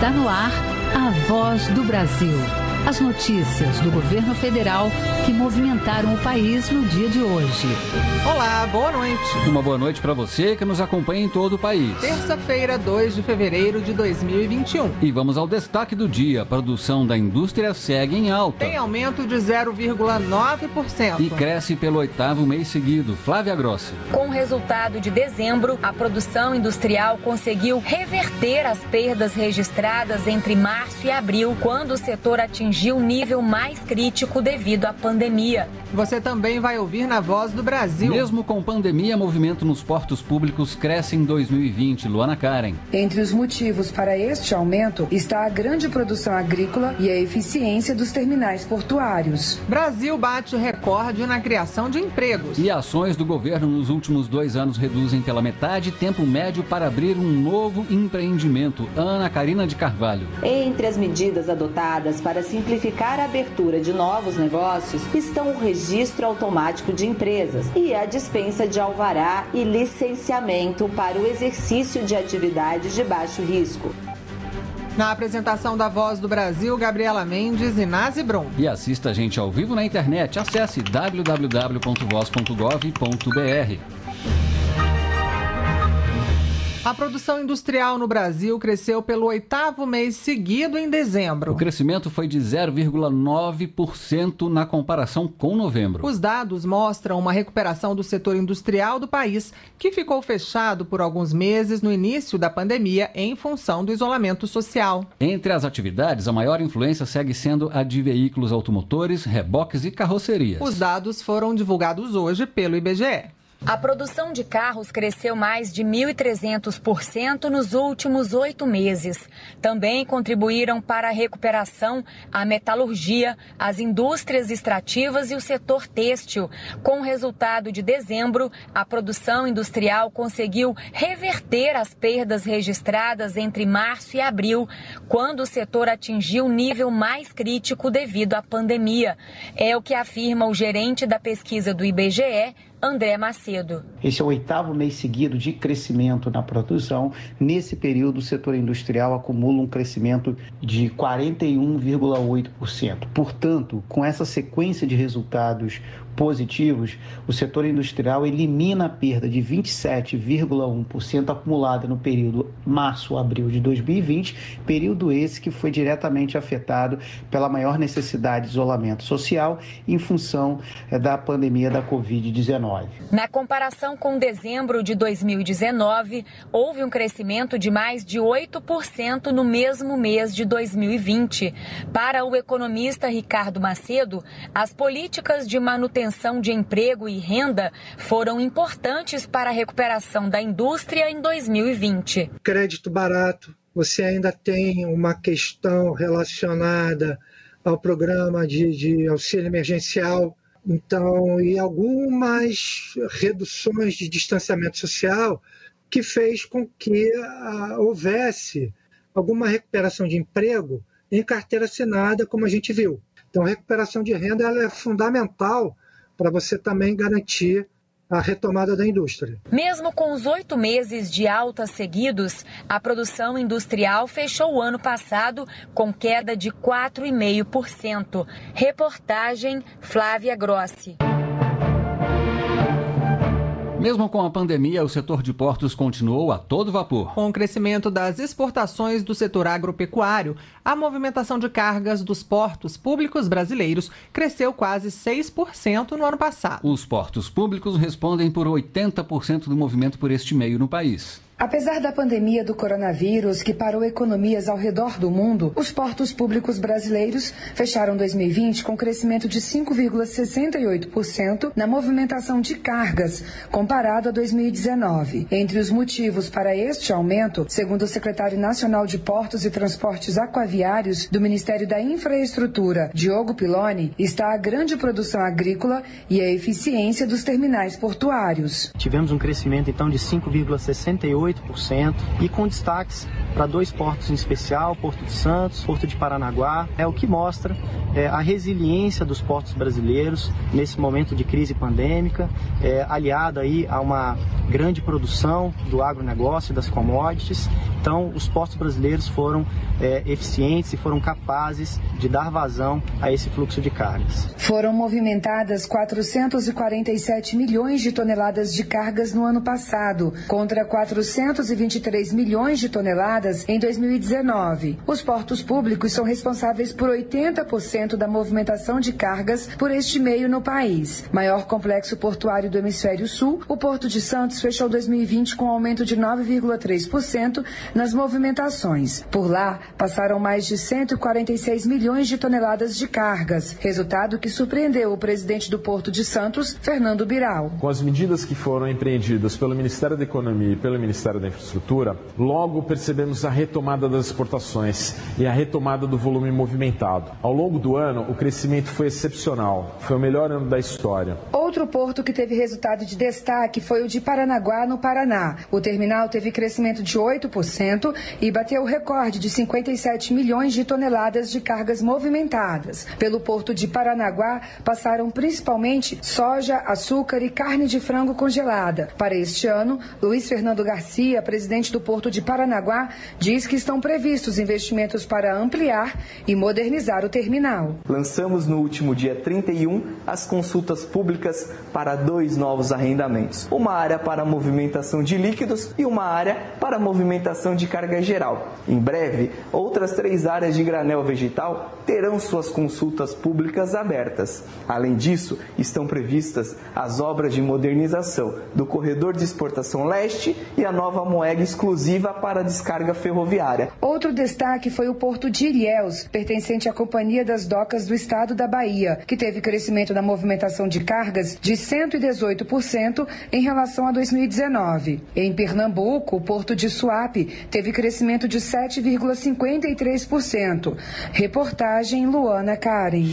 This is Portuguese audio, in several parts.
Está no ar a Voz do Brasil. As notícias do governo federal que movimentaram o país no dia de hoje. Olá, boa noite. Uma boa noite para você que nos acompanha em todo o país. Terça-feira, 2 de fevereiro de 2021. E vamos ao destaque do dia. A produção da indústria segue em alta. Tem aumento de 0,9%. E cresce pelo 8º mês seguido. Flávia Grossi. Com o resultado de dezembro, a produção industrial conseguiu reverter as perdas registradas entre março e abril, quando o setor atingiu o nível mais crítico devido à pandemia. Você também vai ouvir na Voz do Brasil. Mesmo com pandemia, movimento nos portos públicos cresce em 2020. Luana Karen. Entre os motivos para este aumento está a grande produção agrícola e a eficiência dos terminais portuários. Brasil bate recorde na criação de empregos. E ações do governo nos últimos 2 anos reduzem pela metade tempo médio para abrir um novo empreendimento. Ana Karina de Carvalho. Entre as medidas adotadas para simplificar a abertura de novos negócios estão o registro automático de empresas e a dispensa de alvará e licenciamento para o exercício de atividades de baixo risco. Na apresentação da Voz do Brasil, Gabriela Mendes e Nazi Brum. E assista a gente ao vivo na internet. Acesse www.voz.gov.br. A produção industrial no Brasil cresceu pelo 8º mês seguido em dezembro. O crescimento foi de 0,9% na comparação com novembro. Os dados mostram uma recuperação do setor industrial do país, que ficou fechado por alguns meses no início da pandemia em função do isolamento social. Entre as atividades, a maior influência segue sendo a de veículos automotores, reboques e carrocerias. Os dados foram divulgados hoje pelo IBGE. A produção de carros cresceu mais de 1.300% nos últimos 8 meses. Também contribuíram para a recuperação a metalurgia, as indústrias extrativas e o setor têxtil. Com o resultado de dezembro, a produção industrial conseguiu reverter as perdas registradas entre março e abril, quando o setor atingiu o nível mais crítico devido à pandemia. É o que afirma o gerente da pesquisa do IBGE, André Macedo. Esse é o 8º mês seguido de crescimento na produção. Nesse período, o setor industrial acumula um crescimento de 41,8%. Portanto, com essa sequência de resultados positivos, o setor industrial elimina a perda de 27,1% acumulada no período março-abril de 2020, período esse que foi diretamente afetado pela maior necessidade de isolamento social em função da pandemia da Covid-19. Na comparação com dezembro de 2019, houve um crescimento de mais de 8% no mesmo mês de 2020. Para o economista Ricardo Macedo, as políticas de manutenção de emprego e renda foram importantes para a recuperação da indústria em 2020. Crédito barato, você ainda tem uma questão relacionada ao programa de auxílio emergencial, então, e algumas reduções de distanciamento social que fez com que houvesse alguma recuperação de emprego em carteira assinada, como a gente viu. Então, a recuperação de renda ela é fundamental para você também garantir a retomada da indústria. Mesmo com os 8 meses de alta seguidos, a produção industrial fechou o ano passado com queda de 4,5%. Reportagem Flávia Grossi. Mesmo com a pandemia, o setor de portos continuou a todo vapor. Com o crescimento das exportações do setor agropecuário, a movimentação de cargas dos portos públicos brasileiros cresceu quase 6% no ano passado. Os portos públicos respondem por 80% do movimento por este meio no país. Apesar da pandemia do coronavírus, que parou economias ao redor do mundo, os portos públicos brasileiros fecharam 2020 com crescimento de 5,68% na movimentação de cargas, comparado a 2019. Entre os motivos para este aumento, segundo o secretário nacional de Portos e Transportes Aquaviários do Ministério da Infraestrutura, Diogo Piloni, está a grande produção agrícola e a eficiência dos terminais portuários. Tivemos um crescimento, então, de 5,68%. E com destaques para 2 portos em especial, Porto de Santos, Porto de Paranaguá, o que mostra a resiliência dos portos brasileiros nesse momento de crise pandêmica, aliado aí a uma grande produção do agronegócio e das commodities. Então, os portos brasileiros foram eficientes e foram capazes de dar vazão a esse fluxo de cargas. Foram movimentadas 447 milhões de toneladas de cargas no ano passado, contra 423 milhões de toneladas em 2019. Os portos públicos são responsáveis por 80% da movimentação de cargas por este meio no país. Maior complexo portuário do Hemisfério Sul, o Porto de Santos fechou 2020 com aumento de 9,3% nas movimentações. Por lá, passaram mais de 146 milhões de toneladas de cargas, resultado que surpreendeu o presidente do Porto de Santos, Fernando Biral. Com as medidas que foram empreendidas pelo Ministério da Economia e pelo Ministério da Infraestrutura, logo percebemos a retomada das exportações e a retomada do volume movimentado. Ao longo do ano, o crescimento foi excepcional, foi o melhor ano da história. Outro porto que teve resultado de destaque foi o de Paranaguá, no Paraná. O terminal teve crescimento de 8% e bateu o recorde de 57 milhões de toneladas de cargas movimentadas. Pelo porto de Paranaguá, passaram principalmente soja, açúcar e carne de frango congelada. Para este ano, Luiz Fernando Garcia, presidente do Porto de Paranaguá, diz que estão previstos investimentos para ampliar e modernizar o terminal. Lançamos no último dia 31 as consultas públicas para 2 novos arrendamentos. Uma área para movimentação de líquidos e uma área para movimentação de carga geral. Em breve, outras 3 áreas de granel vegetal terão suas consultas públicas abertas. Além disso, estão previstas as obras de modernização do corredor de exportação leste e a nova moega exclusiva para descarga ferroviária. Outro destaque foi o Porto de Ilhéus, pertencente à Companhia das Docas do Estado da Bahia, que teve crescimento na movimentação de cargas de 118% em relação a 2019. Em Pernambuco, o Porto de Suape teve crescimento de 7,53%. Reportagem Luana Karen.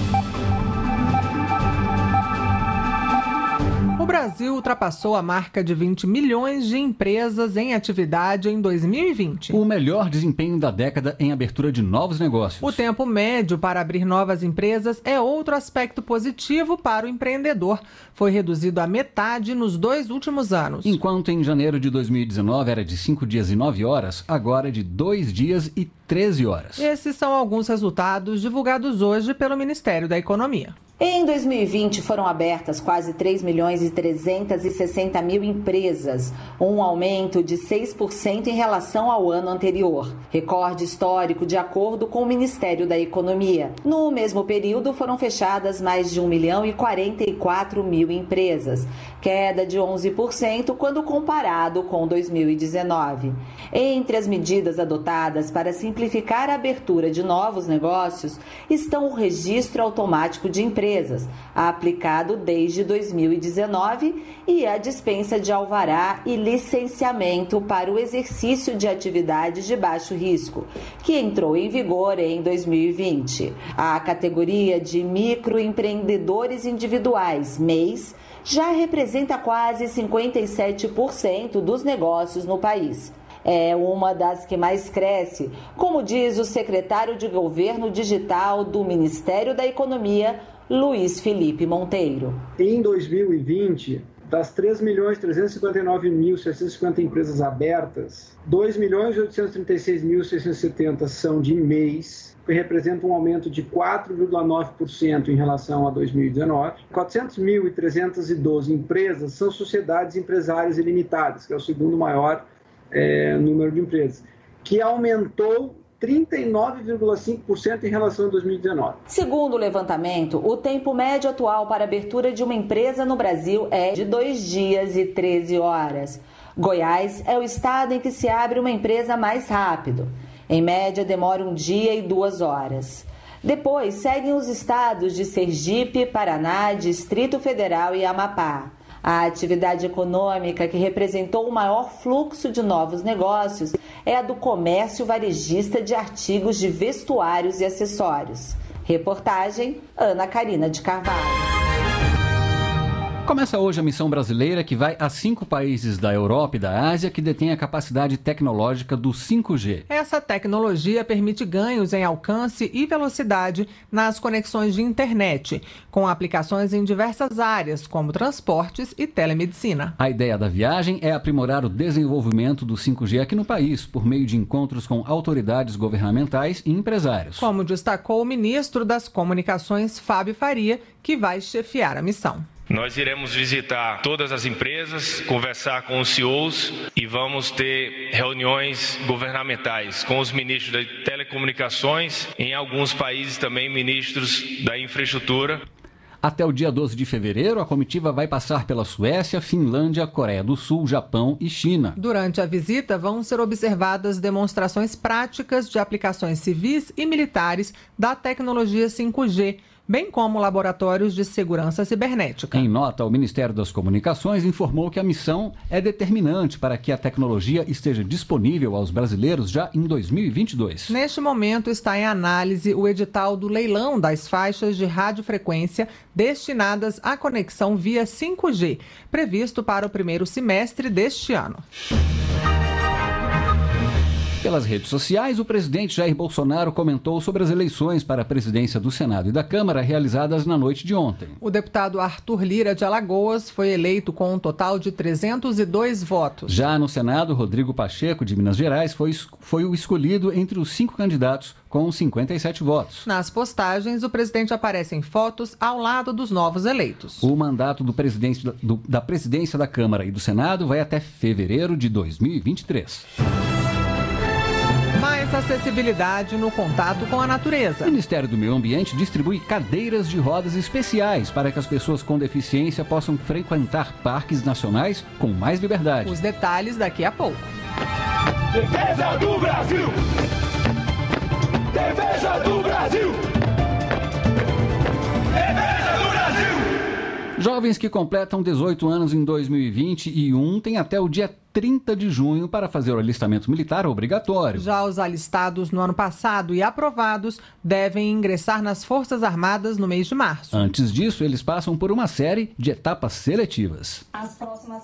O Brasil ultrapassou a marca de 20 milhões de empresas em atividade em 2020. O melhor desempenho da década em abertura de novos negócios. O tempo médio para abrir novas empresas é outro aspecto positivo para o empreendedor. Foi reduzido à metade nos 2 últimos anos. Enquanto em janeiro de 2019 era de 5 dias e 9 horas, agora é de 2 dias e 13 horas. Esses são alguns resultados divulgados hoje pelo Ministério da Economia. Em 2020 foram abertas quase 3 milhões e 360 mil empresas, um aumento de 6% em relação ao ano anterior. Recorde histórico de acordo com o Ministério da Economia. No mesmo período foram fechadas mais de 1 milhão e 44 mil empresas, queda de 11% quando comparado com 2019. Entre as medidas adotadas para simplificar a abertura de novos negócios estão o registro automático de empresas, aplicado desde 2019, e a dispensa de alvará e licenciamento para o exercício de atividades de baixo risco, que entrou em vigor em 2020. A categoria de microempreendedores individuais, MEIs, já representa quase 57% dos negócios no país. É uma das que mais cresce, como diz o secretário de Governo Digital do Ministério da Economia, Luiz Felipe Monteiro. Em 2020, das 3.359.650 empresas abertas, 2.836.670 são de MEIs, que representa um aumento de 4,9% em relação a 2019. 400.312 empresas são sociedades empresárias ilimitadas, que é o segundo maior número de empresas, que aumentou 39,5% em relação a 2019. Segundo o levantamento, o tempo médio atual para a abertura de uma empresa no Brasil é de 2 dias e 13 horas. Goiás é o estado em que se abre uma empresa mais rápido. Em média, demora 1 dia e 2 horas. Depois, seguem os estados de Sergipe, Paraná, Distrito Federal e Amapá. A atividade econômica que representou o maior fluxo de novos negócios é a do comércio varejista de artigos de vestuários e acessórios. Reportagem Ana Karina de Carvalho. Começa hoje a missão brasileira que vai a 5 países da Europa e da Ásia que detêm a capacidade tecnológica do 5G. Essa tecnologia permite ganhos em alcance e velocidade nas conexões de internet, com aplicações em diversas áreas, como transportes e telemedicina. A ideia da viagem é aprimorar o desenvolvimento do 5G aqui no país, por meio de encontros com autoridades governamentais e empresários. Como destacou o ministro das Comunicações, Fábio Faria, que vai chefiar a missão. Nós iremos visitar todas as empresas, conversar com os CEOs e vamos ter reuniões governamentais com os ministros das telecomunicações, em alguns países também ministros da infraestrutura. Até o dia 12 de fevereiro, a comitiva vai passar pela Suécia, Finlândia, Coreia do Sul, Japão e China. Durante a visita, vão ser observadas demonstrações práticas de aplicações civis e militares da tecnologia 5G, bem como laboratórios de segurança cibernética. Em nota, o Ministério das Comunicações informou que a missão é determinante para que a tecnologia esteja disponível aos brasileiros já em 2022. Neste momento está em análise o edital do leilão das faixas de radiofrequência destinadas à conexão via 5G, previsto para o primeiro semestre deste ano. Pelas redes sociais, o presidente Jair Bolsonaro comentou sobre as eleições para a presidência do Senado e da Câmara realizadas na noite de ontem. O deputado Arthur Lira, de Alagoas, foi eleito com um total de 302 votos. Já no Senado, Rodrigo Pacheco, de Minas Gerais, foi o escolhido entre os 5 candidatos, com 57 votos. Nas postagens, o presidente aparece em fotos ao lado dos novos eleitos. O mandato do presidente da presidência da Câmara e do Senado vai até fevereiro de 2023. Mais acessibilidade no contato com a natureza. O Ministério do Meio Ambiente distribui cadeiras de rodas especiais para que as pessoas com deficiência possam frequentar parques nacionais com mais liberdade. Os detalhes daqui a pouco. Defesa do Brasil! Defesa do Brasil! Defesa do Brasil! Jovens que completam 18 anos em 2021 têm até o dia 30 de junho para fazer o alistamento militar obrigatório. Já os alistados no ano passado e aprovados devem ingressar nas Forças Armadas no mês de março. Antes disso, eles passam por uma série de etapas seletivas. As próximas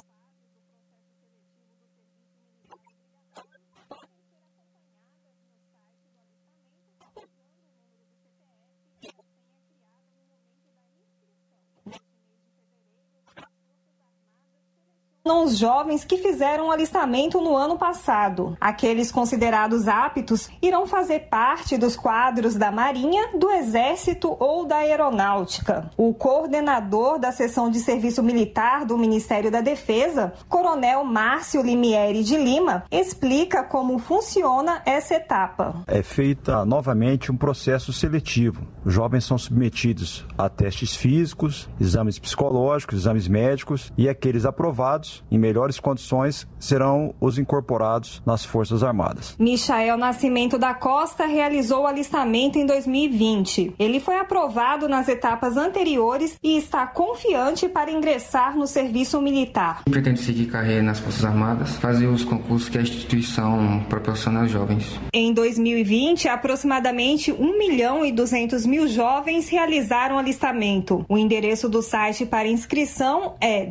os jovens que fizeram o alistamento no ano passado. Aqueles considerados aptos irão fazer parte dos quadros da Marinha, do Exército ou da Aeronáutica. O coordenador da seção de serviço militar do Ministério da Defesa, Coronel Márcio Limieri de Lima, explica como funciona essa etapa. É feita novamente um processo seletivo. Os jovens são submetidos a testes físicos, exames psicológicos, exames médicos e aqueles aprovados em melhores condições serão os incorporados nas Forças Armadas. Michael Nascimento da Costa realizou o alistamento em 2020. Ele foi aprovado nas etapas anteriores e está confiante para ingressar no serviço militar. Pretendo seguir carreira nas Forças Armadas, fazer os concursos que a instituição proporciona aos jovens. Em 2020, aproximadamente 1.200.000 jovens realizaram alistamento. O endereço do site para inscrição é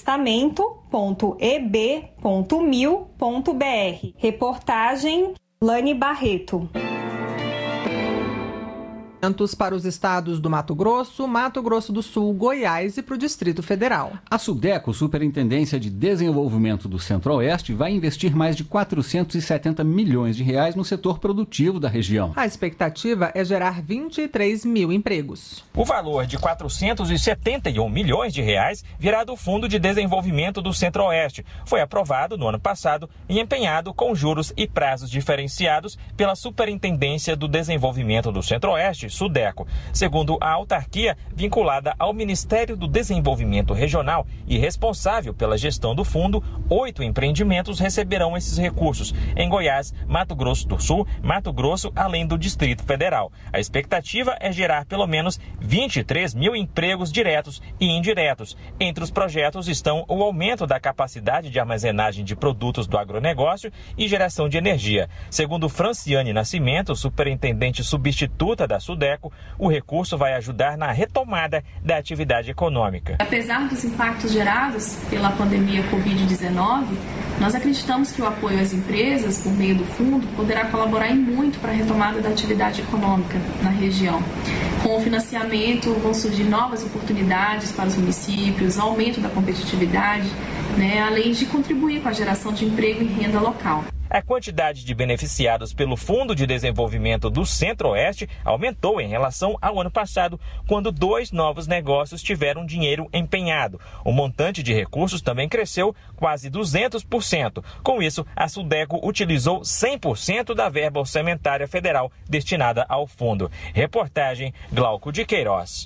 alistamento.eb.mil.br. Reportagem Lani Barreto. Para os estados do Mato Grosso do Sul, Goiás e para o Distrito Federal. A SUDECO, Superintendência de Desenvolvimento do Centro-Oeste, vai investir mais de 470 milhões de reais no setor produtivo da região. A expectativa é gerar 23 mil empregos. O valor de 471 milhões de reais virá do Fundo de Desenvolvimento do Centro-Oeste. Foi aprovado no ano passado e empenhado com juros e prazos diferenciados pela Superintendência do Desenvolvimento do Centro-Oeste, SUDECO. Segundo a autarquia vinculada ao Ministério do Desenvolvimento Regional e responsável pela gestão do fundo, 8 empreendimentos receberão esses recursos em Goiás, Mato Grosso do Sul, Mato Grosso, além do Distrito Federal. A expectativa é gerar pelo menos 23 mil empregos diretos e indiretos. Entre os projetos estão o aumento da capacidade de armazenagem de produtos do agronegócio e geração de energia. Segundo Franciane Nascimento, superintendente substituta da SUDECO, SUDECO, o recurso vai ajudar na retomada da atividade econômica. Apesar dos impactos gerados pela pandemia Covid-19, nós acreditamos que o apoio às empresas, por meio do fundo, poderá colaborar em muito para a retomada da atividade econômica na região. Com o financiamento vão surgir novas oportunidades para os municípios, aumento da competitividade, além de contribuir com a geração de emprego e renda local. A quantidade de beneficiados pelo Fundo de Desenvolvimento do Centro-Oeste aumentou em relação ao ano passado, quando 2 novos negócios tiveram dinheiro empenhado. O montante de recursos também cresceu quase 200%. Com isso, a SUDECO utilizou 100% da verba orçamentária federal destinada ao fundo. Reportagem Glauco de Queiroz.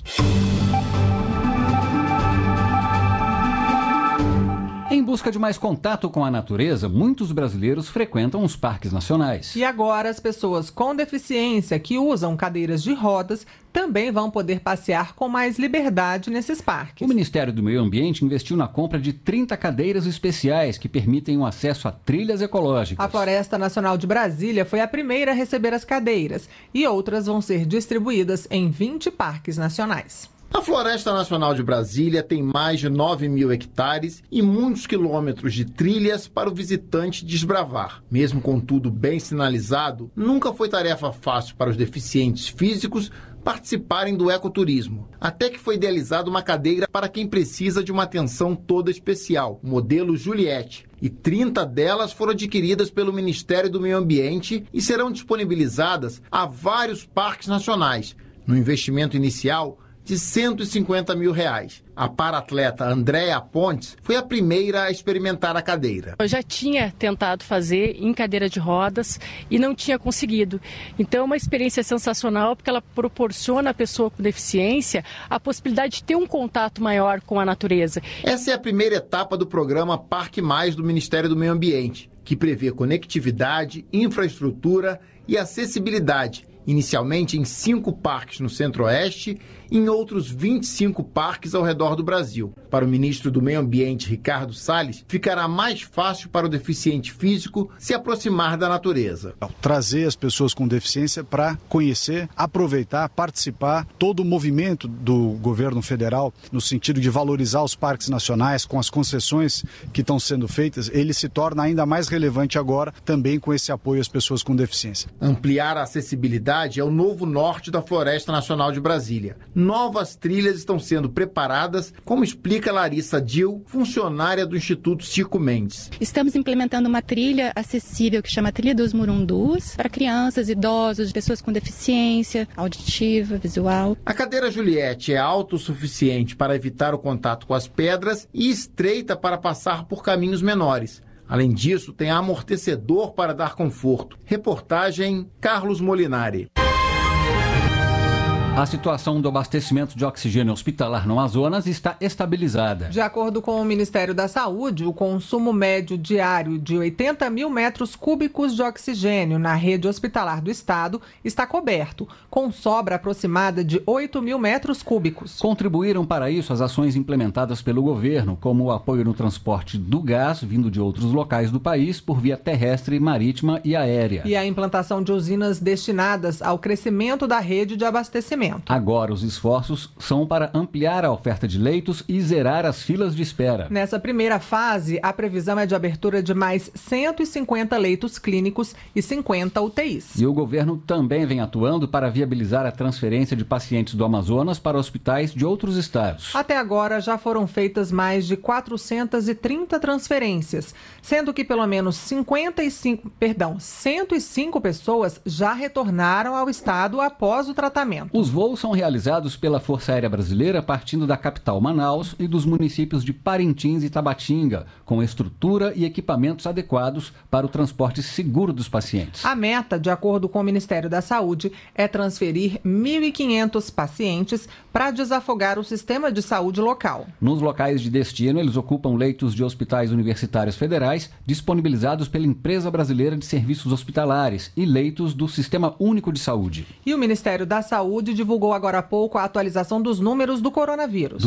Em busca de mais contato com a natureza, muitos brasileiros frequentam os parques nacionais. E agora as pessoas com deficiência que usam cadeiras de rodas também vão poder passear com mais liberdade nesses parques. O Ministério do Meio Ambiente investiu na compra de 30 cadeiras especiais que permitem o acesso a trilhas ecológicas. A Floresta Nacional de Brasília foi a primeira a receber as cadeiras e outras vão ser distribuídas em 20 parques nacionais. A Floresta Nacional de Brasília tem mais de 9.000 hectares e muitos quilômetros de trilhas para o visitante desbravar. Mesmo com tudo bem sinalizado, nunca foi tarefa fácil para os deficientes físicos participarem do ecoturismo. Até que foi idealizada uma cadeira para quem precisa de uma atenção toda especial, modelo Juliette. E 30 delas foram adquiridas pelo Ministério do Meio Ambiente e serão disponibilizadas a vários parques nacionais. No investimento inicial de R$150 mil. A para-atleta Andréa Pontes foi a primeira a experimentar a cadeira. Eu já tinha tentado fazer em cadeira de rodas e não tinha conseguido. Então é uma experiência sensacional porque ela proporciona à pessoa com deficiência a possibilidade de ter um contato maior com a natureza. Essa é a primeira etapa do programa Parque Mais do Ministério do Meio Ambiente, que prevê conectividade, infraestrutura e acessibilidade, inicialmente em 5 parques no Centro-Oeste e em outros 25 parques ao redor do Brasil. Para o ministro do Meio Ambiente, Ricardo Salles, ficará mais fácil para o deficiente físico se aproximar da natureza. Trazer as pessoas com deficiência para conhecer, aproveitar, participar, todo o movimento do governo federal no sentido de valorizar os parques nacionais com as concessões que estão sendo feitas, ele se torna ainda mais relevante agora também com esse apoio às pessoas com deficiência. Ampliar a acessibilidade é o novo norte da Floresta Nacional de Brasília. Novas trilhas estão sendo preparadas, como explica Larissa Dil, funcionária do Instituto Chico Mendes. Estamos implementando uma trilha acessível que chama Trilha dos Murundus para crianças, idosos, pessoas com deficiência auditiva, visual. A cadeira Juliette é autossuficiente para evitar o contato com as pedras e estreita para passar por caminhos menores. Além disso, tem amortecedor para dar conforto. Reportagem Carlos Molinari. A situação do abastecimento de oxigênio hospitalar no Amazonas está estabilizada. De acordo com o Ministério da Saúde, o consumo médio diário de 80 mil metros cúbicos de oxigênio na rede hospitalar do estado está coberto, com sobra aproximada de 8 mil metros cúbicos. Contribuíram para isso as ações implementadas pelo governo, como o apoio no transporte do gás vindo de outros locais do país por via terrestre, marítima e aérea. E a implantação de usinas destinadas ao crescimento da rede de abastecimento. Agora, os esforços são para ampliar a oferta de leitos e zerar as filas de espera. Nessa primeira fase, a previsão é de abertura de mais 150 leitos clínicos e 50 UTIs. E o governo também vem atuando para viabilizar a transferência de pacientes do Amazonas para hospitais de outros estados. Até agora, já foram feitas mais de 430 transferências, sendo que pelo menos 105 pessoas já retornaram ao estado após o tratamento. Os voos são realizados pela Força Aérea Brasileira partindo da capital Manaus e dos municípios de Parintins e Tabatinga, com estrutura e equipamentos adequados para o transporte seguro dos pacientes. A meta, de acordo com o Ministério da Saúde, é transferir 1.500 pacientes para desafogar o sistema de saúde local. Nos locais de destino, eles ocupam leitos de hospitais universitários federais disponibilizados pela Empresa Brasileira de Serviços Hospitalares e leitos do Sistema Único de Saúde. E o Ministério da Saúde divulgou divulgou agora há pouco a atualização dos números do coronavírus.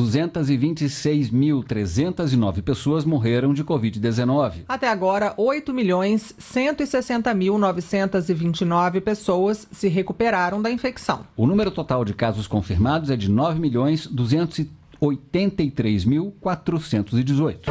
226.309 pessoas morreram de Covid-19. Até agora, 8.160.929 pessoas se recuperaram da infecção. O número total de casos confirmados é de 9.283.418.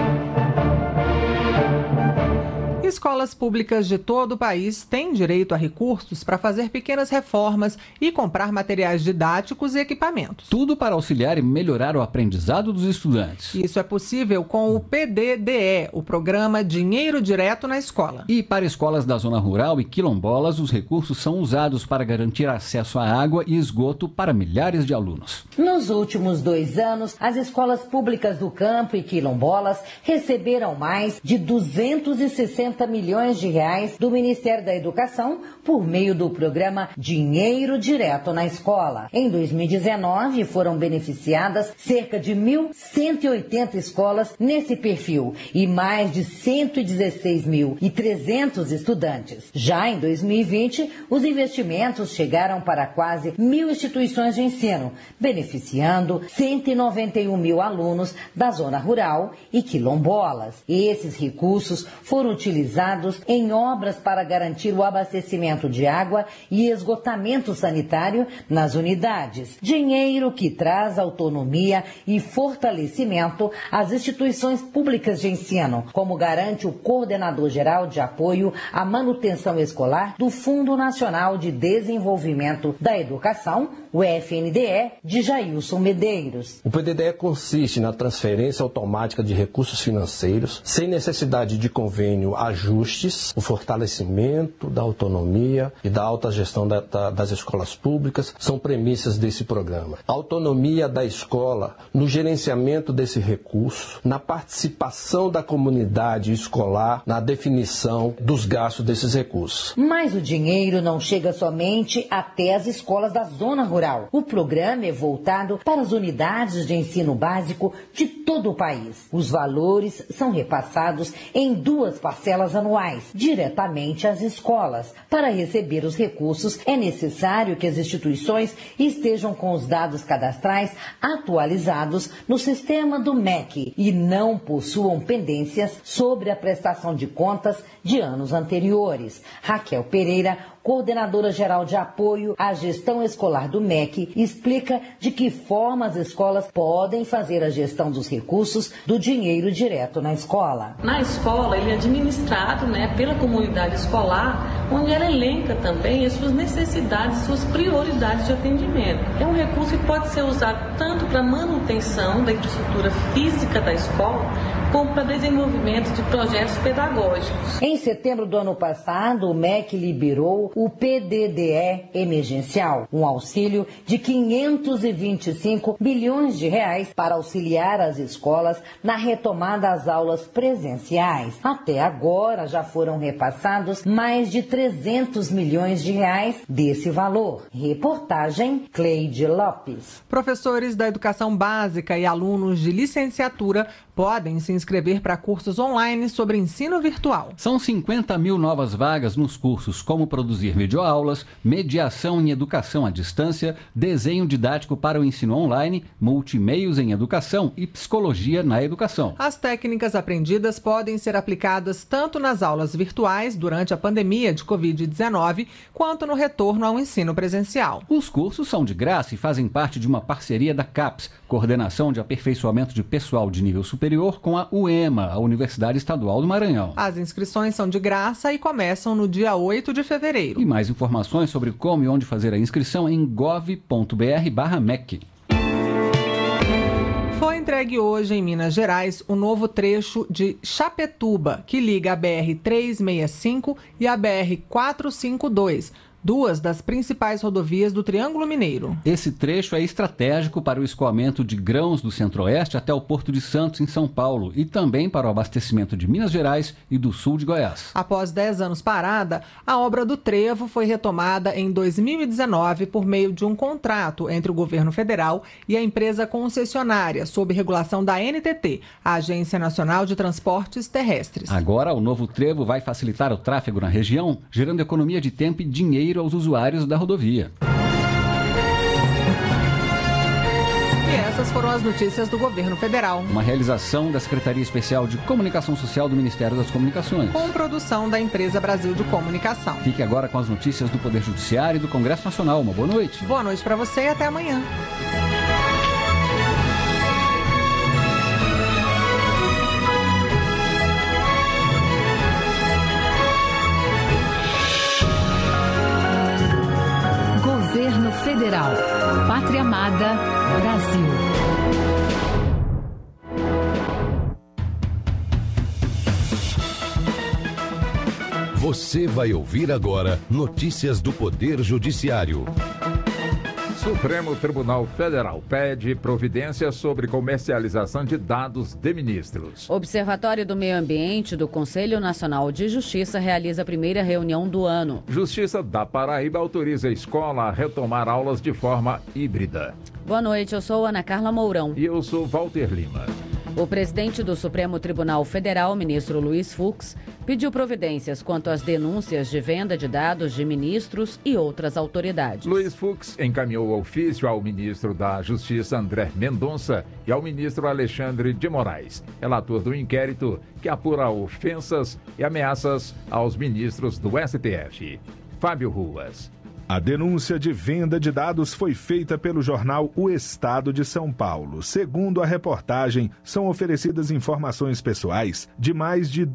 Escolas públicas de todo o país têm direito a recursos para fazer pequenas reformas e comprar materiais didáticos e equipamentos. Tudo para auxiliar e melhorar o aprendizado dos estudantes. Isso é possível com o PDDE, o programa Dinheiro Direto na Escola. E para escolas da zona rural e quilombolas, os recursos são usados para garantir acesso à água e esgoto para milhares de alunos. Nos últimos 2 anos, as escolas públicas do campo e quilombolas receberam mais de 260 milhões de reais do Ministério da Educação por meio do programa Dinheiro Direto na Escola. Em 2019, foram beneficiadas cerca de 1.180 escolas nesse perfil e mais de 116.300 estudantes. Já em 2020, os investimentos chegaram para quase 1.000 instituições de ensino, beneficiando 191 mil alunos da zona rural e quilombolas. Esses recursos foram utilizados em obras para garantir o abastecimento de água e esgotamento sanitário nas unidades. Dinheiro que traz autonomia e fortalecimento às instituições públicas de ensino, como garante o Coordenador-Geral de Apoio à Manutenção Escolar do Fundo Nacional de Desenvolvimento da Educação, o FNDE, de Jailson Medeiros. O PDDE consiste na transferência automática de recursos financeiros, sem necessidade de convênio, ajustes, o fortalecimento da autonomia e da alta gestão das escolas públicas são premissas desse programa. A autonomia da escola no gerenciamento desse recurso, na participação da comunidade escolar, na definição dos gastos desses recursos. Mas o dinheiro não chega somente até as escolas da zona rural. O programa é voltado para as unidades de ensino básico de todo o país. Os valores são repassados em 2 parcelas anuais, diretamente às escolas. Para receber os recursos, é necessário que as instituições estejam com os dados cadastrais atualizados no sistema do MEC e não possuam pendências sobre a prestação de contas de anos anteriores. Raquel Pereira, coordenadora geral de apoio à gestão escolar do MEC, explica de que forma as escolas podem fazer a gestão dos recursos do dinheiro direto na escola. Na escola, ele é administrado pela comunidade escolar, onde ela elenca também as suas necessidades, suas prioridades de atendimento. É um recurso que pode ser usado tanto para manutenção da infraestrutura física da escola, como para desenvolvimento de projetos pedagógicos. Em setembro do ano passado, o MEC liberou o PDDE emergencial, um auxílio de 525 bilhões de reais para auxiliar as escolas na retomada das aulas presenciais. Até agora já foram repassados mais de 300 milhões de reais desse valor. Reportagem Cleide Lopes. Professores da educação básica e alunos de licenciatura podem se inscrever para cursos online sobre ensino virtual. São 50 mil novas vagas nos cursos como produzir videoaulas, mediação em educação à distância, desenho didático para o ensino online, multimeios em educação e psicologia na educação. As técnicas aprendidas podem ser aplicadas tanto nas aulas virtuais durante a pandemia de Covid-19, quanto no retorno ao ensino presencial. Os cursos são de graça e fazem parte de uma parceria da CAPES, Coordenação de Aperfeiçoamento de Pessoal de Nível Superior, com a UEMA, a Universidade Estadual do Maranhão. As inscrições são de graça e começam no dia 8 de fevereiro. E mais informações sobre como e onde fazer a inscrição em gov.br/MEC. Foi entregue hoje em Minas Gerais o novo trecho de Chapetuba, que liga a BR-365 e a BR-452. 2 das principais rodovias do Triângulo Mineiro. Esse trecho é estratégico para o escoamento de grãos do Centro-Oeste até o Porto de Santos, em São Paulo, e também para o abastecimento de Minas Gerais e do sul de Goiás. Após 10 anos parada, a obra do trevo foi retomada em 2019 por meio de um contrato entre o governo federal e a empresa concessionária, sob regulação da NTT, a Agência Nacional de Transportes Terrestres. Agora, o novo trevo vai facilitar o tráfego na região, gerando economia de tempo e dinheiro aos usuários da rodovia. essas foram as notícias do governo federal. Uma realização da Secretaria Especial de Comunicação Social do Ministério das Comunicações. Com produção da Empresa Brasil de Comunicação. Fique agora com as notícias do Poder Judiciário e do Congresso Nacional. Uma boa noite. Boa noite para você e até amanhã. Governo Federal. Pátria Amada, Brasil. Você vai ouvir agora notícias do Poder Judiciário. Supremo Tribunal Federal pede providências sobre comercialização de dados de ministros. Observatório do Meio Ambiente do Conselho Nacional de Justiça realiza a primeira reunião do ano. Justiça da Paraíba autoriza a escola a retomar aulas de forma híbrida. Boa noite, eu sou Ana Carla Mourão. E eu sou Walter Lima. O presidente do Supremo Tribunal Federal, ministro Luiz Fux, pediu providências quanto às denúncias de venda de dados de ministros e outras autoridades. Luiz Fux encaminhou ofício ao ministro da Justiça, André Mendonça, e ao ministro Alexandre de Moraes, relator do inquérito que apura ofensas e ameaças aos ministros do STF. Fábio Ruas. A denúncia de venda de dados foi feita pelo jornal O Estado de São Paulo. Segundo a reportagem, são oferecidas informações pessoais de mais de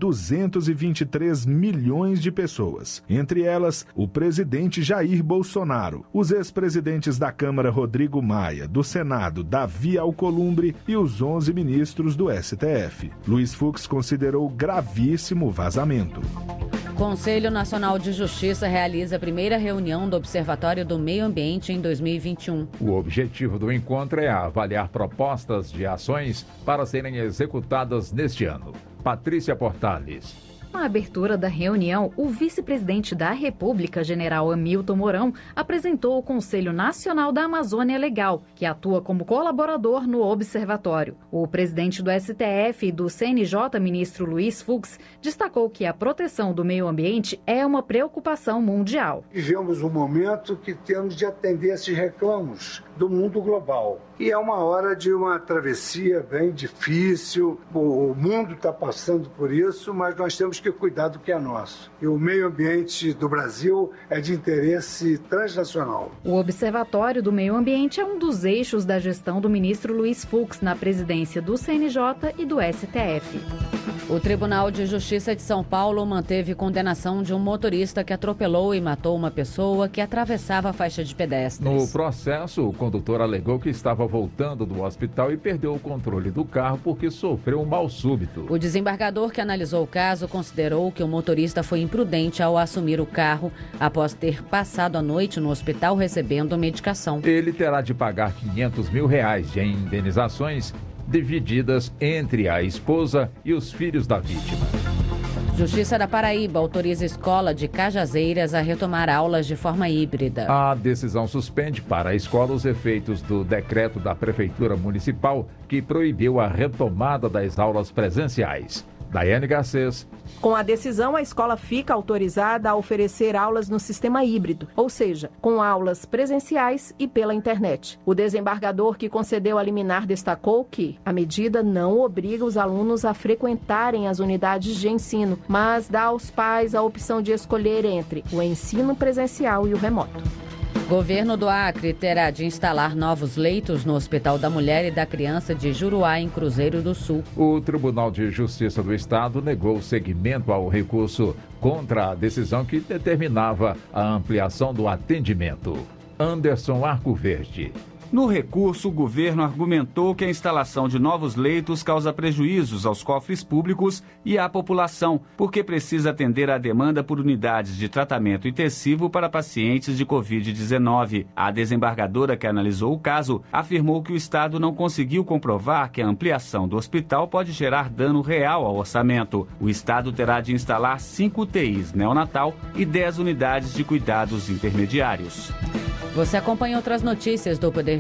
223 milhões de pessoas. Entre elas, o presidente Jair Bolsonaro, os ex-presidentes da Câmara Rodrigo Maia, do Senado Davi Alcolumbre e os 11 ministros do STF. Luiz Fux considerou gravíssimo o vazamento. Conselho Nacional de Justiça realiza a primeira reunião do Observatório do Meio Ambiente em 2021. O objetivo do encontro é avaliar propostas de ações para serem executadas neste ano. Patrícia Portales. Na abertura da reunião, o vice-presidente da República, general Hamilton Mourão, apresentou o Conselho Nacional da Amazônia Legal, que atua como colaborador no observatório. O presidente do STF e do CNJ, ministro Luiz Fux, destacou que a proteção do meio ambiente é uma preocupação mundial. Vivemos um momento que temos de atender esses reclamos do mundo global. E é uma hora de uma travessia bem difícil, o mundo está passando por isso, mas nós temos que cuidar do que é nosso. E o meio ambiente do Brasil é de interesse transnacional. O Observatório do Meio Ambiente é um dos eixos da gestão do ministro Luiz Fux na presidência do CNJ e do STF. O Tribunal de Justiça de São Paulo manteve condenação de um motorista que atropelou e matou uma pessoa que atravessava a faixa de pedestres. No processo, o condutor alegou que estava voltando do hospital e perdeu o controle do carro porque sofreu um mal súbito. O desembargador que analisou o caso considerou que o motorista foi imprudente ao assumir o carro após ter passado a noite no hospital recebendo medicação. Ele terá de pagar R$500 mil de indenizações divididas entre a esposa e os filhos da vítima. Justiça da Paraíba autoriza a escola de Cajazeiras a retomar aulas de forma híbrida. A decisão suspende para a escola os efeitos do decreto da Prefeitura Municipal que proibiu a retomada das aulas presenciais. Daiane Garcês. Com a decisão, a escola fica autorizada a oferecer aulas no sistema híbrido, ou seja, com aulas presenciais e pela internet. O desembargador que concedeu a liminar destacou que a medida não obriga os alunos a frequentarem as unidades de ensino, mas dá aos pais a opção de escolher entre o ensino presencial e o remoto. Governo do Acre terá de instalar novos leitos no Hospital da Mulher e da Criança de Juruá, em Cruzeiro do Sul. O Tribunal de Justiça do Estado negou seguimento ao recurso contra a decisão que determinava a ampliação do atendimento. Anderson Arcoverde. No recurso, o governo argumentou que a instalação de novos leitos causa prejuízos aos cofres públicos e à população, porque precisa atender à demanda por unidades de tratamento intensivo para pacientes de Covid-19. A desembargadora que analisou o caso afirmou que o Estado não conseguiu comprovar que a ampliação do hospital pode gerar dano real ao orçamento. O Estado terá de instalar 5 UTIs neonatal e 10 unidades de cuidados intermediários. Você acompanha outras notícias do Poder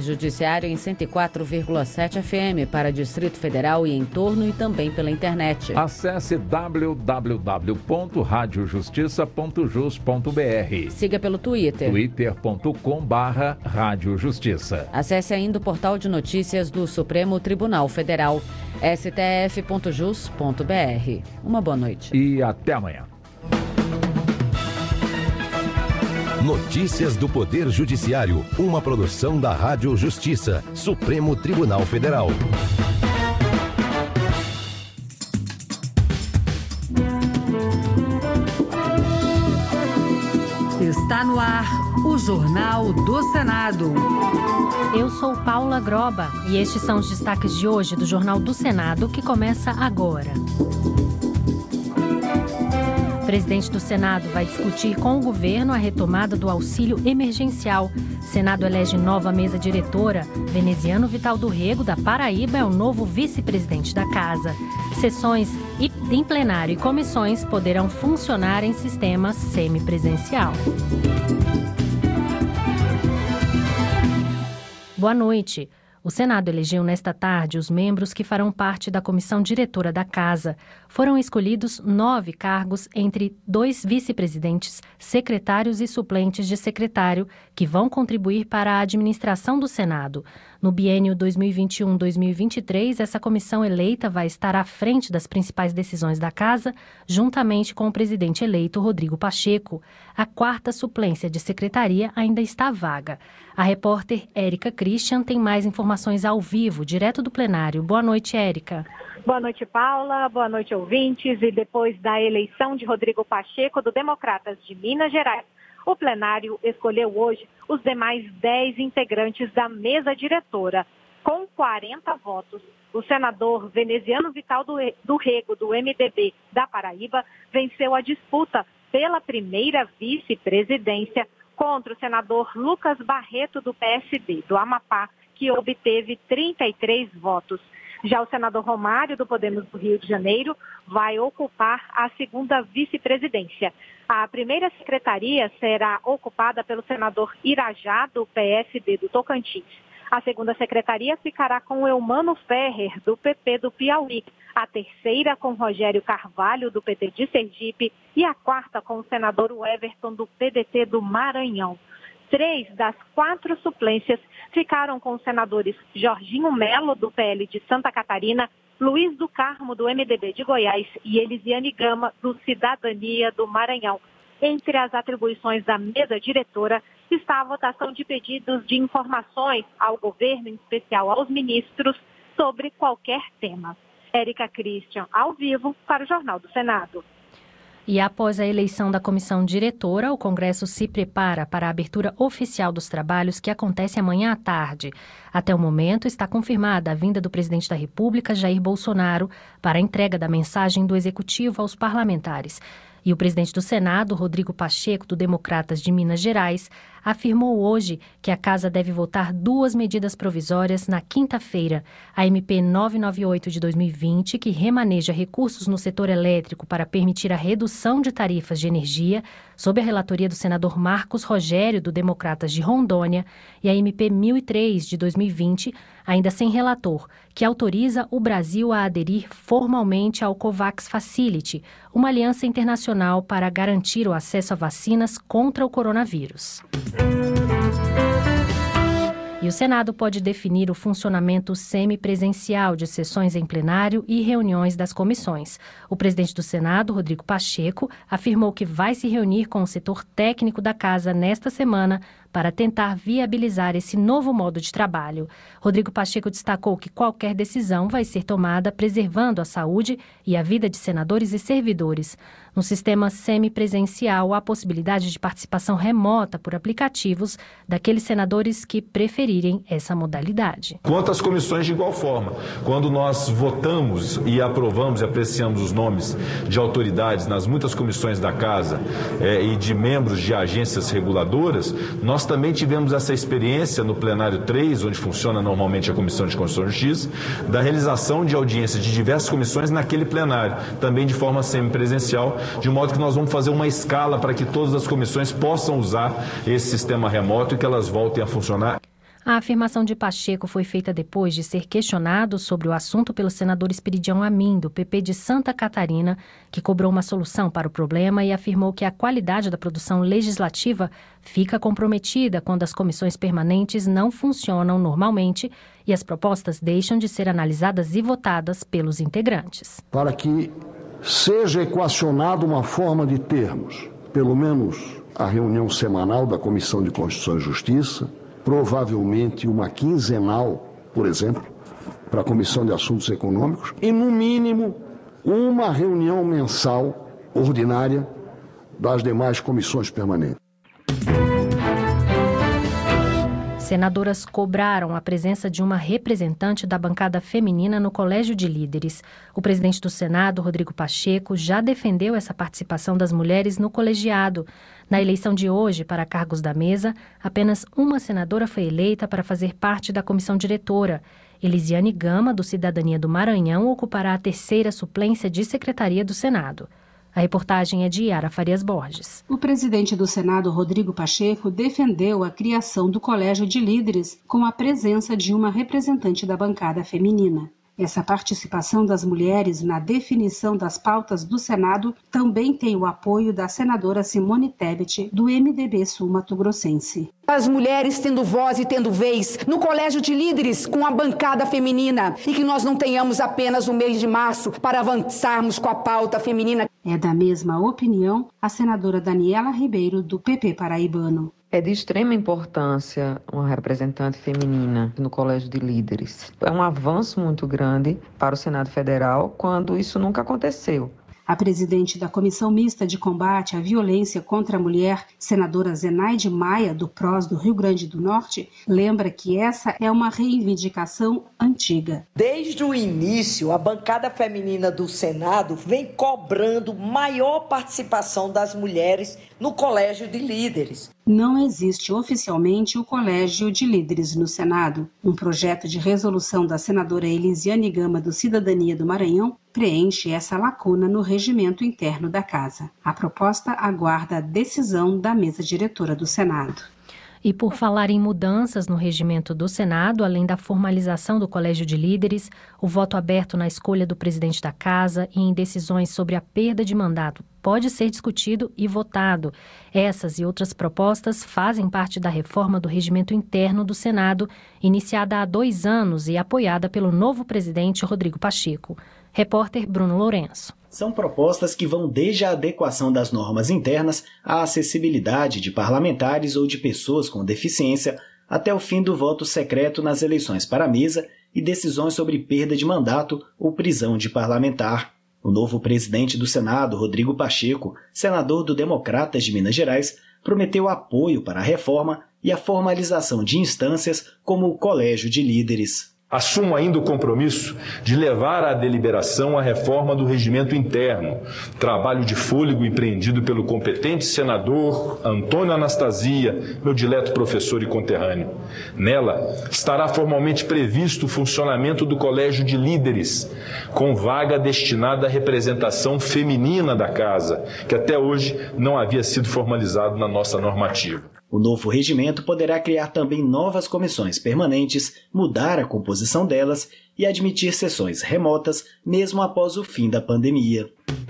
Judiciário em 104,7 FM para Distrito Federal e entorno e também pela internet. Acesse www.radiojustiça.jus.br. Siga pelo Twitter. twitter.com/radiojustiça. Acesse ainda o portal de notícias do Supremo Tribunal Federal, stf.jus.br. Uma boa noite. E até amanhã. Notícias do Poder Judiciário, uma produção da Rádio Justiça, Supremo Tribunal Federal. Está no ar o Jornal do Senado. Eu sou Paula Groba e estes são os destaques de hoje do Jornal do Senado, que começa agora. O presidente do Senado vai discutir com o governo a retomada do auxílio emergencial. Senado elege nova mesa diretora. Veneziano Vital do Rego, da Paraíba, é o novo vice-presidente da casa. Sessões em plenário e comissões poderão funcionar em sistema semipresencial. Boa noite. O Senado elegeu nesta tarde os membros que farão parte da comissão diretora da Casa. Foram escolhidos 9 cargos entre 2 vice-presidentes, secretários e suplentes de secretário, que vão contribuir para a administração do Senado. No biênio 2021-2023, essa comissão eleita vai estar à frente das principais decisões da Casa, juntamente com o presidente eleito Rodrigo Pacheco. A 4ª suplência de secretaria ainda está vaga. A repórter Érica Christian tem mais informações ao vivo, direto do plenário. Boa noite, Érica. Boa noite, Paula. Boa noite, ouvintes. E depois da eleição de Rodrigo Pacheco, do Democratas de Minas Gerais, o plenário escolheu hoje os demais 10 integrantes da mesa diretora. Com 40 votos, o senador Veneziano Vital do Rego, do MDB da Paraíba, venceu a disputa pela primeira vice-presidência contra o senador Lucas Barreto, do PSD, do Amapá, que obteve 33 votos. Já o senador Romário, do Podemos do Rio de Janeiro, vai ocupar a 2ª vice-presidência. A primeira secretaria será ocupada pelo senador Irajá, do PSD do Tocantins. A 2ª secretaria ficará com Eumano Ferrer, do PP do Piauí. A 3ª com Rogério Carvalho, do PT de Sergipe. E a 4ª com o senador Everton, do PDT do Maranhão. 3 das 4 suplências ficaram com os senadores Jorginho Melo, do PL de Santa Catarina, Luiz do Carmo, do MDB de Goiás, e Elisiane Gama, do Cidadania do Maranhão. Entre as atribuições da mesa diretora está a votação de pedidos de informações ao governo, em especial aos ministros, sobre qualquer tema. Érica Christian, ao vivo, para o Jornal do Senado. E após a eleição da comissão diretora, o Congresso se prepara para a abertura oficial dos trabalhos, que acontece amanhã à tarde. Até o momento, está confirmada a vinda do presidente da República, Jair Bolsonaro, para a entrega da mensagem do Executivo aos parlamentares. E o presidente do Senado, Rodrigo Pacheco, do Democratas de Minas Gerais, afirmou hoje que a Casa deve votar 2 medidas provisórias na quinta-feira. A MP 998 de 2020, que remaneja recursos no setor elétrico para permitir a redução de tarifas de energia, sob a relatoria do senador Marcos Rogério, do Democratas de Rondônia, e a MP 1003 de 2020, ainda sem relator, que autoriza o Brasil a aderir formalmente ao COVAX Facility, uma aliança internacional para garantir o acesso a vacinas contra o coronavírus. E o Senado pode definir o funcionamento semipresencial de sessões em plenário e reuniões das comissões. O presidente do Senado, Rodrigo Pacheco, afirmou que vai se reunir com o setor técnico da Casa nesta semana para tentar viabilizar esse novo modo de trabalho. Rodrigo Pacheco destacou que qualquer decisão vai ser tomada preservando a saúde e a vida de senadores e servidores. No sistema semipresencial, há a possibilidade de participação remota por aplicativos daqueles senadores que preferirem essa modalidade. Quanto às comissões, de igual forma, quando nós votamos e aprovamos e apreciamos os nomes de autoridades nas muitas comissões da Casa e de membros de agências reguladoras, nós também tivemos essa experiência no plenário 3, onde funciona normalmente a Comissão de Constituição e Justiça, da realização de audiências de diversas comissões naquele plenário, também de forma semipresencial, de modo que nós vamos fazer uma escala para que todas as comissões possam usar esse sistema remoto e que elas voltem a funcionar. A afirmação de Pacheco foi feita depois de ser questionado sobre o assunto pelo senador Esperidião Amin, do PP de Santa Catarina, que cobrou uma solução para o problema e afirmou que a qualidade da produção legislativa fica comprometida quando as comissões permanentes não funcionam normalmente e as propostas deixam de ser analisadas e votadas pelos integrantes. Para que seja equacionada uma forma de termos, pelo menos, a reunião semanal da Comissão de Constituição e Justiça, provavelmente uma quinzenal, por exemplo, para a Comissão de Assuntos Econômicos, e, no mínimo, uma reunião mensal ordinária das demais comissões permanentes. Senadoras cobraram a presença de uma representante da bancada feminina no Colégio de Líderes. O presidente do Senado, Rodrigo Pacheco, já defendeu essa participação das mulheres no colegiado. Na eleição de hoje para cargos da mesa, apenas uma senadora foi eleita para fazer parte da comissão diretora. Elisiane Gama, do Cidadania do Maranhão, ocupará a terceira suplência de secretaria do Senado. A reportagem é de Yara Farias Borges. O presidente do Senado, Rodrigo Pacheco, defendeu a criação do Colégio de Líderes com a presença de uma representante da bancada feminina. Essa participação das mulheres na definição das pautas do Senado também tem o apoio da senadora Simone Tebet, do MDB sul-mato-grossense. As mulheres tendo voz e tendo vez no Colégio de Líderes com a bancada feminina e que nós não tenhamos apenas o mês de março para avançarmos com a pauta feminina. É da mesma opinião a senadora Daniela Ribeiro, do PP paraibano. É de extrema importância uma representante feminina no Colégio de Líderes. É um avanço muito grande para o Senado Federal, quando isso nunca aconteceu. A presidente da Comissão Mista de Combate à Violência contra a Mulher, senadora Zenaide Maia, do PROS do Rio Grande do Norte, lembra que essa é uma reivindicação antiga. Desde o início, a bancada feminina do Senado vem cobrando maior participação das mulheres no Colégio de Líderes. Não existe oficialmente o Colégio de Líderes no Senado. Um projeto de resolução da senadora Elisiane Gama, do Cidadania do Maranhão, preenche essa lacuna no regimento interno da Casa. A proposta aguarda a decisão da mesa diretora do Senado. E por falar em mudanças no regimento do Senado, além da formalização do Colégio de Líderes, o voto aberto na escolha do presidente da Casa e em decisões sobre a perda de mandato pode ser discutido e votado. Essas e outras propostas fazem parte da reforma do regimento interno do Senado, iniciada há 2 anos e apoiada pelo novo presidente Rodrigo Pacheco. Repórter Bruno Lourenço. São propostas que vão desde a adequação das normas internas à acessibilidade de parlamentares ou de pessoas com deficiência, até o fim do voto secreto nas eleições para a mesa e decisões sobre perda de mandato ou prisão de parlamentar. O novo presidente do Senado, Rodrigo Pacheco, senador do Democratas de Minas Gerais, prometeu apoio para a reforma e a formalização de instâncias como o Colégio de Líderes. Assumo ainda o compromisso de levar à deliberação a reforma do regimento interno, trabalho de fôlego empreendido pelo competente senador Antônio Anastasia, meu dileto professor e conterrâneo. Nela estará formalmente previsto o funcionamento do Colégio de Líderes, com vaga destinada à representação feminina da Casa, que até hoje não havia sido formalizado na nossa normativa. O novo regimento poderá criar também novas comissões permanentes, mudar a composição delas e admitir sessões remotas, mesmo após o fim da pandemia.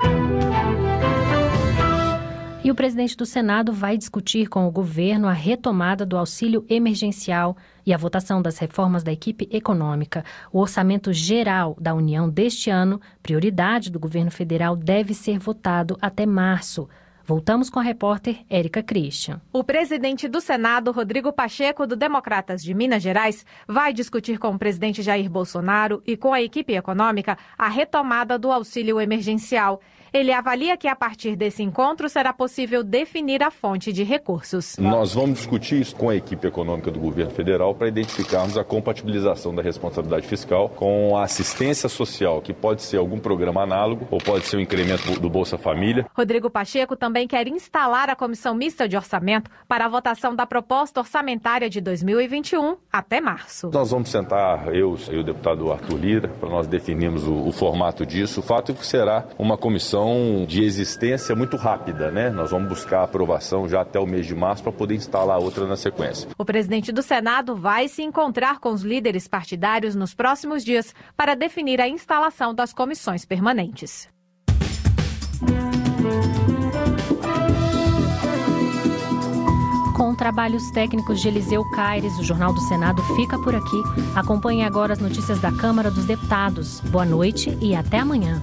E o presidente do Senado vai discutir com o governo a retomada do auxílio emergencial e a votação das reformas da equipe econômica. O orçamento geral da União deste ano, prioridade do governo federal, deve ser votado até março. Voltamos com a repórter Érica Christian. O presidente do Senado, Rodrigo Pacheco, do Democratas de Minas Gerais, vai discutir com o presidente Jair Bolsonaro e com a equipe econômica a retomada do auxílio emergencial. Ele avalia que a partir desse encontro será possível definir a fonte de recursos. Nós vamos discutir isso com a equipe econômica do governo federal para identificarmos a compatibilização da responsabilidade fiscal com a assistência social, que pode ser algum programa análogo ou pode ser um incremento do Bolsa Família. Rodrigo Pacheco também quer instalar a Comissão Mista de Orçamento para a votação da proposta orçamentária de 2021 até março. Nós vamos sentar, eu e o deputado Arthur Lira, para nós definirmos o formato disso. O fato é que será uma comissão previsão de existência muito rápida, né? Nós vamos buscar a aprovação já até o mês de março para poder instalar outra na sequência. O presidente do Senado vai se encontrar com os líderes partidários nos próximos dias para definir a instalação das comissões permanentes. Com trabalhos técnicos de Eliseu Caires, o Jornal do Senado fica por aqui. Acompanhe agora as notícias da Câmara dos Deputados. Boa noite e até amanhã.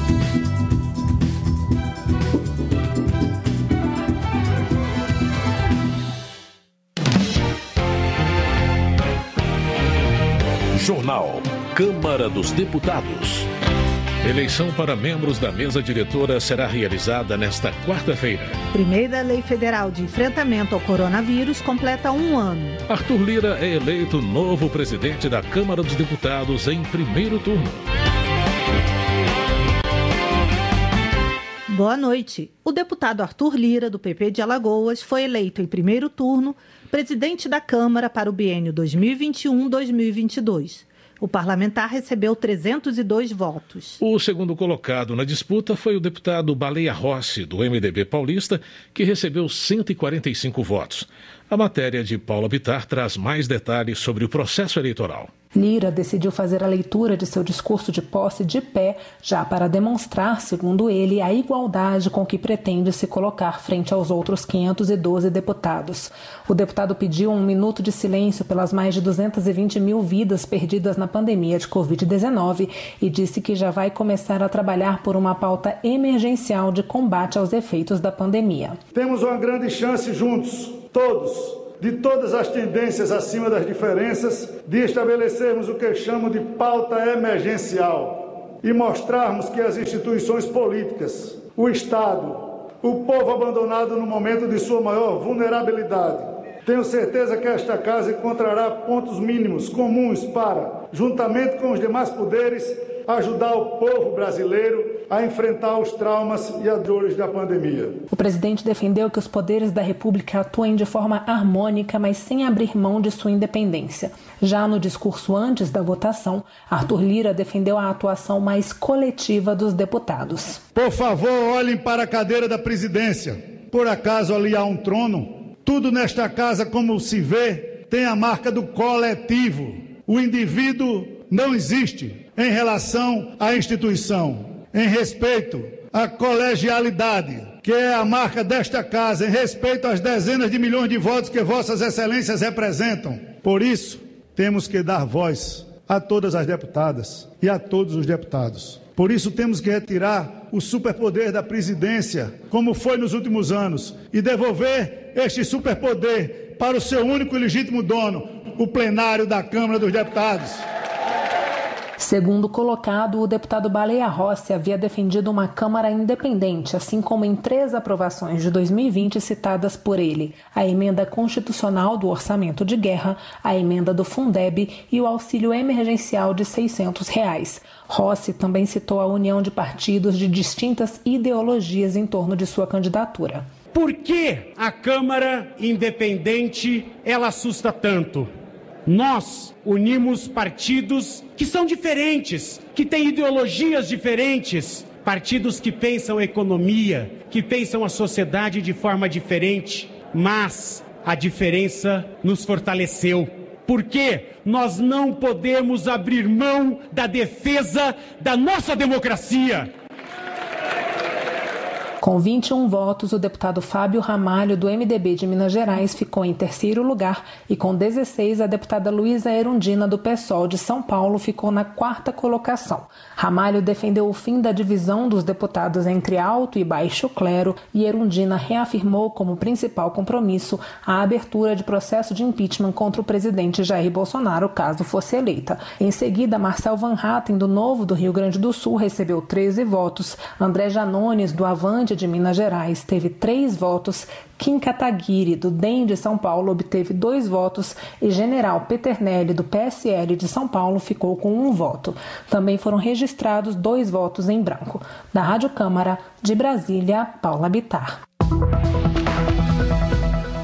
Jornal Câmara dos Deputados. Eleição para membros da mesa diretora será realizada nesta quarta-feira. Primeira Lei Federal de Enfrentamento ao Coronavírus completa 1 ano. Arthur Lira é eleito novo presidente da Câmara dos Deputados em primeiro turno. Boa noite. O deputado Arthur Lira, do PP de Alagoas, foi eleito em primeiro turno presidente da Câmara para o biênio 2021-2022. O parlamentar recebeu 302 votos. O segundo colocado na disputa foi o deputado Baleia Rossi, do MDB paulista, que recebeu 145 votos. A matéria de Paula Bittar traz mais detalhes sobre o processo eleitoral. Lira decidiu fazer a leitura de seu discurso de posse de pé, já para demonstrar, segundo ele, a igualdade com que pretende se colocar frente aos outros 512 deputados. O deputado pediu 1 minuto de silêncio pelas mais de 220 mil vidas perdidas na pandemia de Covid-19 e disse que já vai começar a trabalhar por uma pauta emergencial de combate aos efeitos da pandemia. Temos uma grande chance juntos, todos, de todas as tendências acima das diferenças, de estabelecermos o que chamo de pauta emergencial e mostrarmos que as instituições políticas, o Estado, o povo abandonado no momento de sua maior vulnerabilidade. Tenho certeza que esta casa encontrará pontos mínimos comuns para, juntamente com os demais poderes, ajudar o povo brasileiro a enfrentar os traumas e as dores da pandemia. O presidente defendeu que os poderes da República atuem de forma harmônica, mas sem abrir mão de sua independência. Já no discurso antes da votação, Arthur Lira defendeu a atuação mais coletiva dos deputados. Por favor, olhem para a cadeira da presidência. Por acaso ali há um trono? Tudo nesta casa, como se vê, tem a marca do coletivo. O indivíduo não existe em relação à instituição. Em respeito à colegialidade, que é a marca desta casa, em respeito às dezenas de milhões de votos que vossas excelências representam. Por isso, temos que dar voz a todas as deputadas e a todos os deputados. Por isso, temos que retirar o superpoder da presidência, como foi nos últimos anos, e devolver este superpoder para o seu único e legítimo dono, o plenário da Câmara dos Deputados. Segundo colocado, o deputado Baleia Rossi havia defendido uma Câmara independente, assim como em 3 aprovações de 2020 citadas por ele: a emenda constitucional do orçamento de guerra, a emenda do Fundeb e o auxílio emergencial de R$ 600. Rossi também citou a união de partidos de distintas ideologias em torno de sua candidatura. Por que a Câmara independente ela assusta tanto? Nós unimos partidos que são diferentes, que têm ideologias diferentes, partidos que pensam a economia, que pensam a sociedade de forma diferente, mas a diferença nos fortaleceu. Porque nós não podemos abrir mão da defesa da nossa democracia. Com 21 votos, o deputado Fábio Ramalho, do MDB de Minas Gerais, ficou em terceiro lugar e com 16, a deputada Luísa Erundina, do PSOL de São Paulo, ficou na 4ª colocação. Ramalho defendeu o fim da divisão dos deputados entre alto e baixo clero e Erundina reafirmou como principal compromisso a abertura de processo de impeachment contra o presidente Jair Bolsonaro, caso fosse eleita. Em seguida, Marcel Van Hatten, do Novo do Rio Grande do Sul, recebeu 13 votos. André Janones, do Avante de Minas Gerais, teve 3 votos. Kim Kataguiri, do DEM de São Paulo, obteve 2 votos e General Peternelli, do PSL de São Paulo, ficou com 1 voto. Também foram registrados 2 votos em branco. Da Rádio Câmara, de Brasília, Paula Bittar.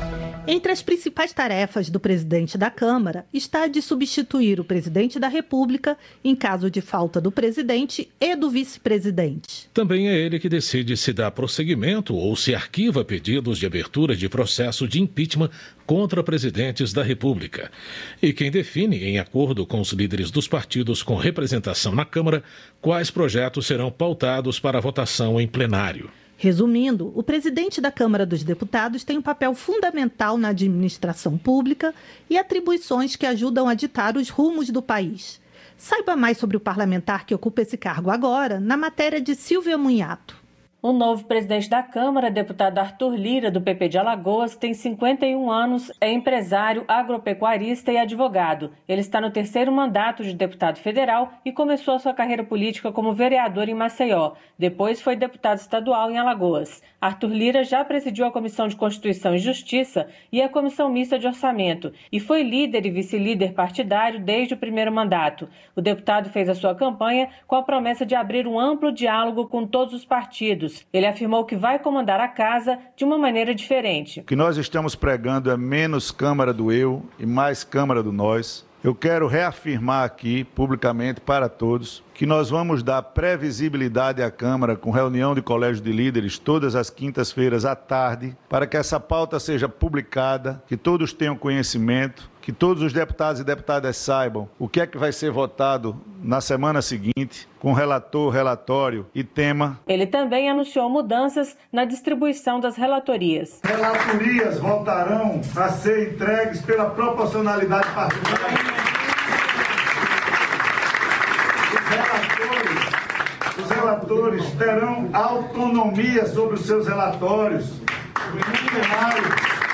Entre as principais tarefas do presidente da Câmara está a de substituir o presidente da República em caso de falta do presidente e do vice-presidente. Também é ele que decide se dá prosseguimento ou se arquiva pedidos de abertura de processo de impeachment contra presidentes da República. E quem define, em acordo com os líderes dos partidos com representação na Câmara, quais projetos serão pautados para votação em plenário. Resumindo, o presidente da Câmara dos Deputados tem um papel fundamental na administração pública e atribuições que ajudam a ditar os rumos do país. Saiba mais sobre o parlamentar que ocupa esse cargo agora, na matéria de Silvia Munhato. O novo presidente da Câmara, deputado Arthur Lira, do PP de Alagoas, tem 51 anos, é empresário, agropecuarista e advogado. Ele está no 3º mandato de deputado federal e começou a sua carreira política como vereador em Maceió. Depois foi deputado estadual em Alagoas. Arthur Lira já presidiu a Comissão de Constituição e Justiça e a Comissão Mista de Orçamento e foi líder e vice-líder partidário desde o 1º mandato. O deputado fez a sua campanha com a promessa de abrir um amplo diálogo com todos os partidos. Ele afirmou que vai comandar a casa de uma maneira diferente. O que nós estamos pregando é menos Câmara do eu e mais Câmara do nós. Eu quero reafirmar aqui, publicamente, para todos, que nós vamos dar previsibilidade à Câmara com reunião de colégio de líderes todas as quintas-feiras à tarde, para que essa pauta seja publicada, que todos tenham conhecimento, que todos os deputados e deputadas saibam o que é que vai ser votado na semana seguinte, com relator, relatório e tema. Ele também anunciou mudanças na distribuição das relatorias. Relatorias voltarão a ser entregues pela proporcionalidade partidária. Os relatores terão autonomia sobre os seus relatórios. O plenário,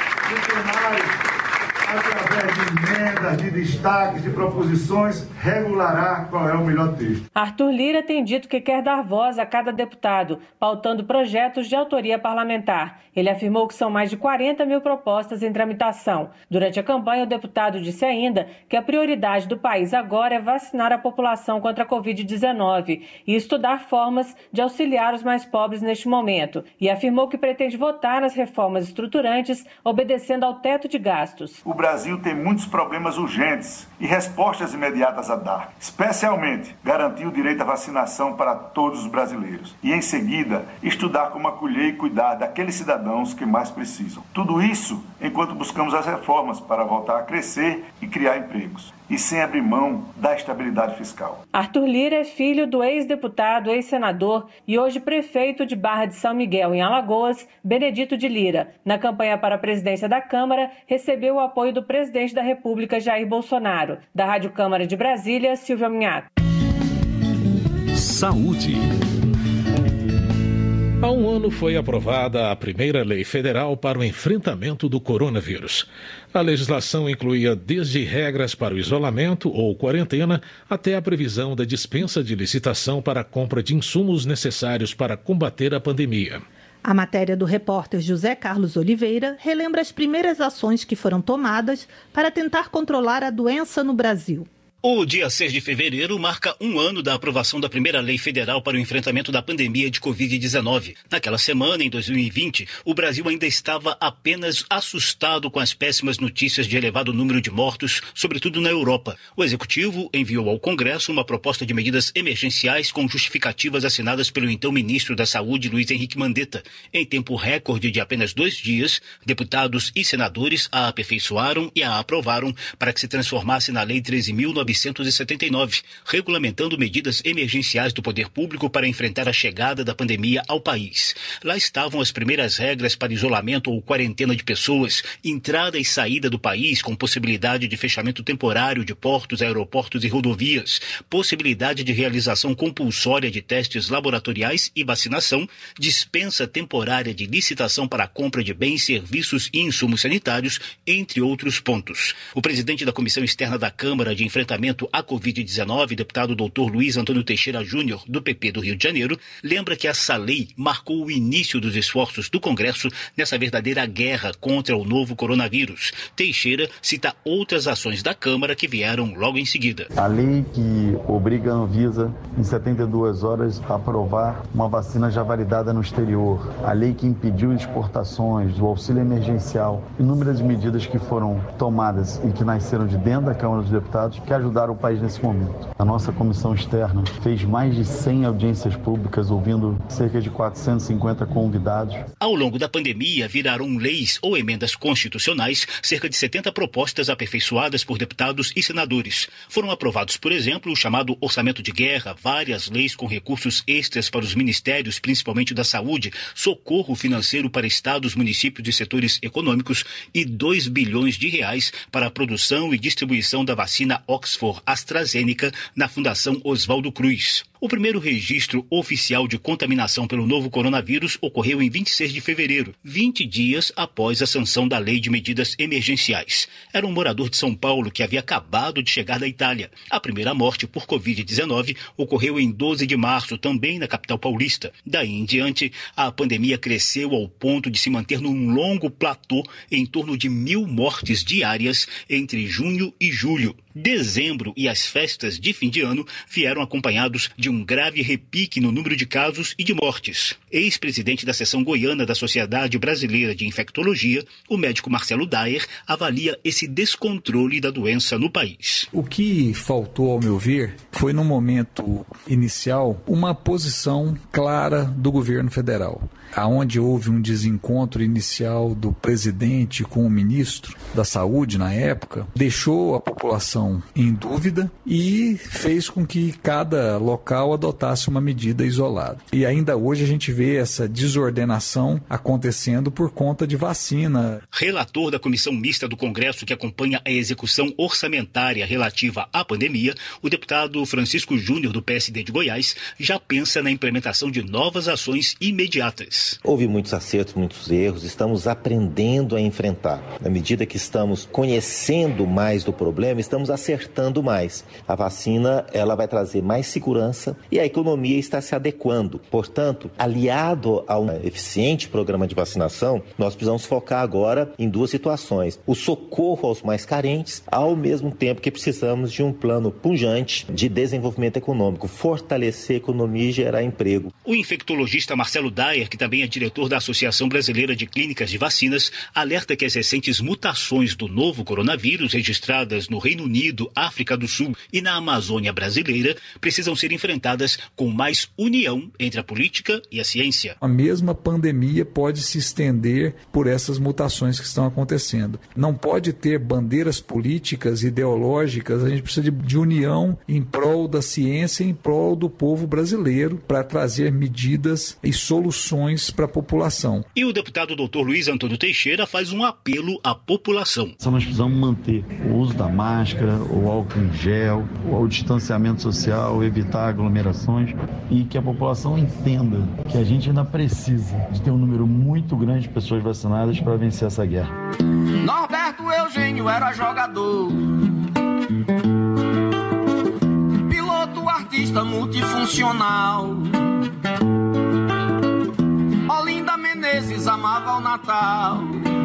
através de emendas, de destaques, de proposições, regulará qual é o melhor texto. Arthur Lira tem dito que quer dar voz a cada deputado, pautando projetos de autoria parlamentar. Ele afirmou que são mais de 40 mil propostas em tramitação. Durante a campanha, o deputado disse ainda que a prioridade do país agora é vacinar a população contra a Covid-19 e estudar formas de auxiliar os mais pobres neste momento. E afirmou que pretende votar nas reformas estruturantes, obedecendo ao teto de gastos. O Brasil tem muitos problemas urgentes e respostas imediatas a dar, especialmente garantir o direito à vacinação para todos os brasileiros e, em seguida, estudar como acolher e cuidar daqueles cidadãos que mais precisam. Tudo isso enquanto buscamos as reformas para voltar a crescer e criar empregos, e sem abrir mão da estabilidade fiscal. Arthur Lira é filho do ex-deputado, ex-senador e hoje prefeito de Barra de São Miguel, em Alagoas, Benedito de Lira. Na campanha para a presidência da Câmara, recebeu o apoio do presidente da República, Jair Bolsonaro. Da Rádio Câmara de Brasília, Silvia Munhato. Saúde. Há um ano foi aprovada a primeira lei federal para o enfrentamento do coronavírus. A legislação incluía desde regras para o isolamento ou quarentena até a previsão da dispensa de licitação para a compra de insumos necessários para combater a pandemia. A matéria do repórter José Carlos Oliveira relembra as primeiras ações que foram tomadas para tentar controlar a doença no Brasil. O dia 6 de fevereiro marca um ano da aprovação da primeira lei federal para o enfrentamento da pandemia de Covid-19. Naquela semana, em 2020, o Brasil ainda estava apenas assustado com as péssimas notícias de elevado número de mortos, sobretudo na Europa. O Executivo enviou ao Congresso uma proposta de medidas emergenciais com justificativas assinadas pelo então ministro da Saúde, Luiz Henrique Mandetta. Em tempo recorde de apenas 2 dias, deputados e senadores a aperfeiçoaram e a aprovaram para que se transformasse na Lei 13.979, regulamentando medidas emergenciais do poder público para enfrentar a chegada da pandemia ao país. Lá estavam as primeiras regras para isolamento ou quarentena de pessoas, entrada e saída do país com possibilidade de fechamento temporário de portos, aeroportos e rodovias, possibilidade de realização compulsória de testes laboratoriais e vacinação, dispensa temporária de licitação para a compra de bens, serviços e insumos sanitários, entre outros pontos. O presidente da Comissão Externa da Câmara de Enfrentamento enfrentamento à Covid-19, deputado Dr. Luiz Antônio Teixeira Júnior, do PP do Rio de Janeiro, lembra que essa lei marcou o início dos esforços do Congresso nessa verdadeira guerra contra o novo coronavírus. Teixeira cita outras ações da Câmara que vieram logo em seguida. A lei que obriga a Anvisa, em 72 horas, a aprovar uma vacina já validada no exterior. A lei que impediu exportações, do auxílio emergencial. Inúmeras medidas que foram tomadas e que nasceram de dentro da Câmara dos Deputados que ajudaram o país nesse momento. A nossa comissão externa fez mais de 100 audiências públicas, ouvindo cerca de 450 convidados. Ao longo da pandemia, viraram leis ou emendas constitucionais cerca de 70 propostas aperfeiçoadas por deputados e senadores. Foram aprovados, por exemplo, o chamado orçamento de guerra, várias leis com recursos extras para os ministérios, principalmente da saúde, socorro financeiro para estados, municípios e setores econômicos e 2 bilhões de reais para a produção e distribuição da vacina Oxford AstraZeneca na Fundação Oswaldo Cruz. O primeiro registro oficial de contaminação pelo novo coronavírus ocorreu em 26 de fevereiro, 20 dias após a sanção da Lei de Medidas Emergenciais. Era um morador de São Paulo que havia acabado de chegar da Itália. A primeira morte por Covid-19 ocorreu em 12 de março, também na capital paulista. Daí em diante, a pandemia cresceu ao ponto de se manter num longo platô em torno de 1.000 mortes diárias entre junho e julho. Dezembro e as festas de fim de ano vieram acompanhados de um grave repique no número de casos e de mortes. Ex-presidente da seção goiana da Sociedade Brasileira de Infectologia, o médico Marcelo Daer avalia esse descontrole da doença no país. O que faltou, ao meu ver, foi no momento inicial uma posição clara do governo federal. Aonde houve um desencontro inicial do presidente com o ministro da Saúde na época, deixou a população em dúvida e fez com que cada local adotasse uma medida isolada. E ainda hoje a gente vê essa desordenação acontecendo por conta de vacina. Relator da Comissão Mista do Congresso que acompanha a execução orçamentária relativa à pandemia, o deputado Francisco Júnior, do PSD de Goiás, já pensa na implementação de novas ações imediatas. Houve muitos acertos, muitos erros, estamos aprendendo a enfrentar. Na medida que estamos conhecendo mais do problema, estamos acertando mais. A vacina, ela vai trazer mais segurança e a economia está se adequando. Portanto, aliado a um eficiente programa de vacinação, nós precisamos focar agora em duas situações. O socorro aos mais carentes, ao mesmo tempo que precisamos de um plano pujante de desenvolvimento econômico, fortalecer a economia e gerar emprego. O infectologista Marcelo Daer, que também é diretor da Associação Brasileira de Clínicas de Vacinas, alerta que as recentes mutações do novo coronavírus registradas no Reino Unido, África do Sul e na Amazônia brasileira precisam ser enfrentadas com mais união entre a política e a ciência. A mesma pandemia pode se estender por essas mutações que estão acontecendo. Não pode ter bandeiras políticas, ideológicas, a gente precisa de união em prol da ciência, em prol do povo brasileiro, para trazer medidas e soluções para a população. E o deputado Dr. Luiz Antônio Teixeira faz um apelo à população. Só nós precisamos manter o uso da máscara, o álcool em gel, o distanciamento social, evitar aglomerações e que a população entenda que a gente ainda precisa de ter um número muito grande de pessoas vacinadas para vencer essa guerra. Norberto Eugênio era jogador, piloto, artista multifuncional. Olinda Menezes amava o Natal.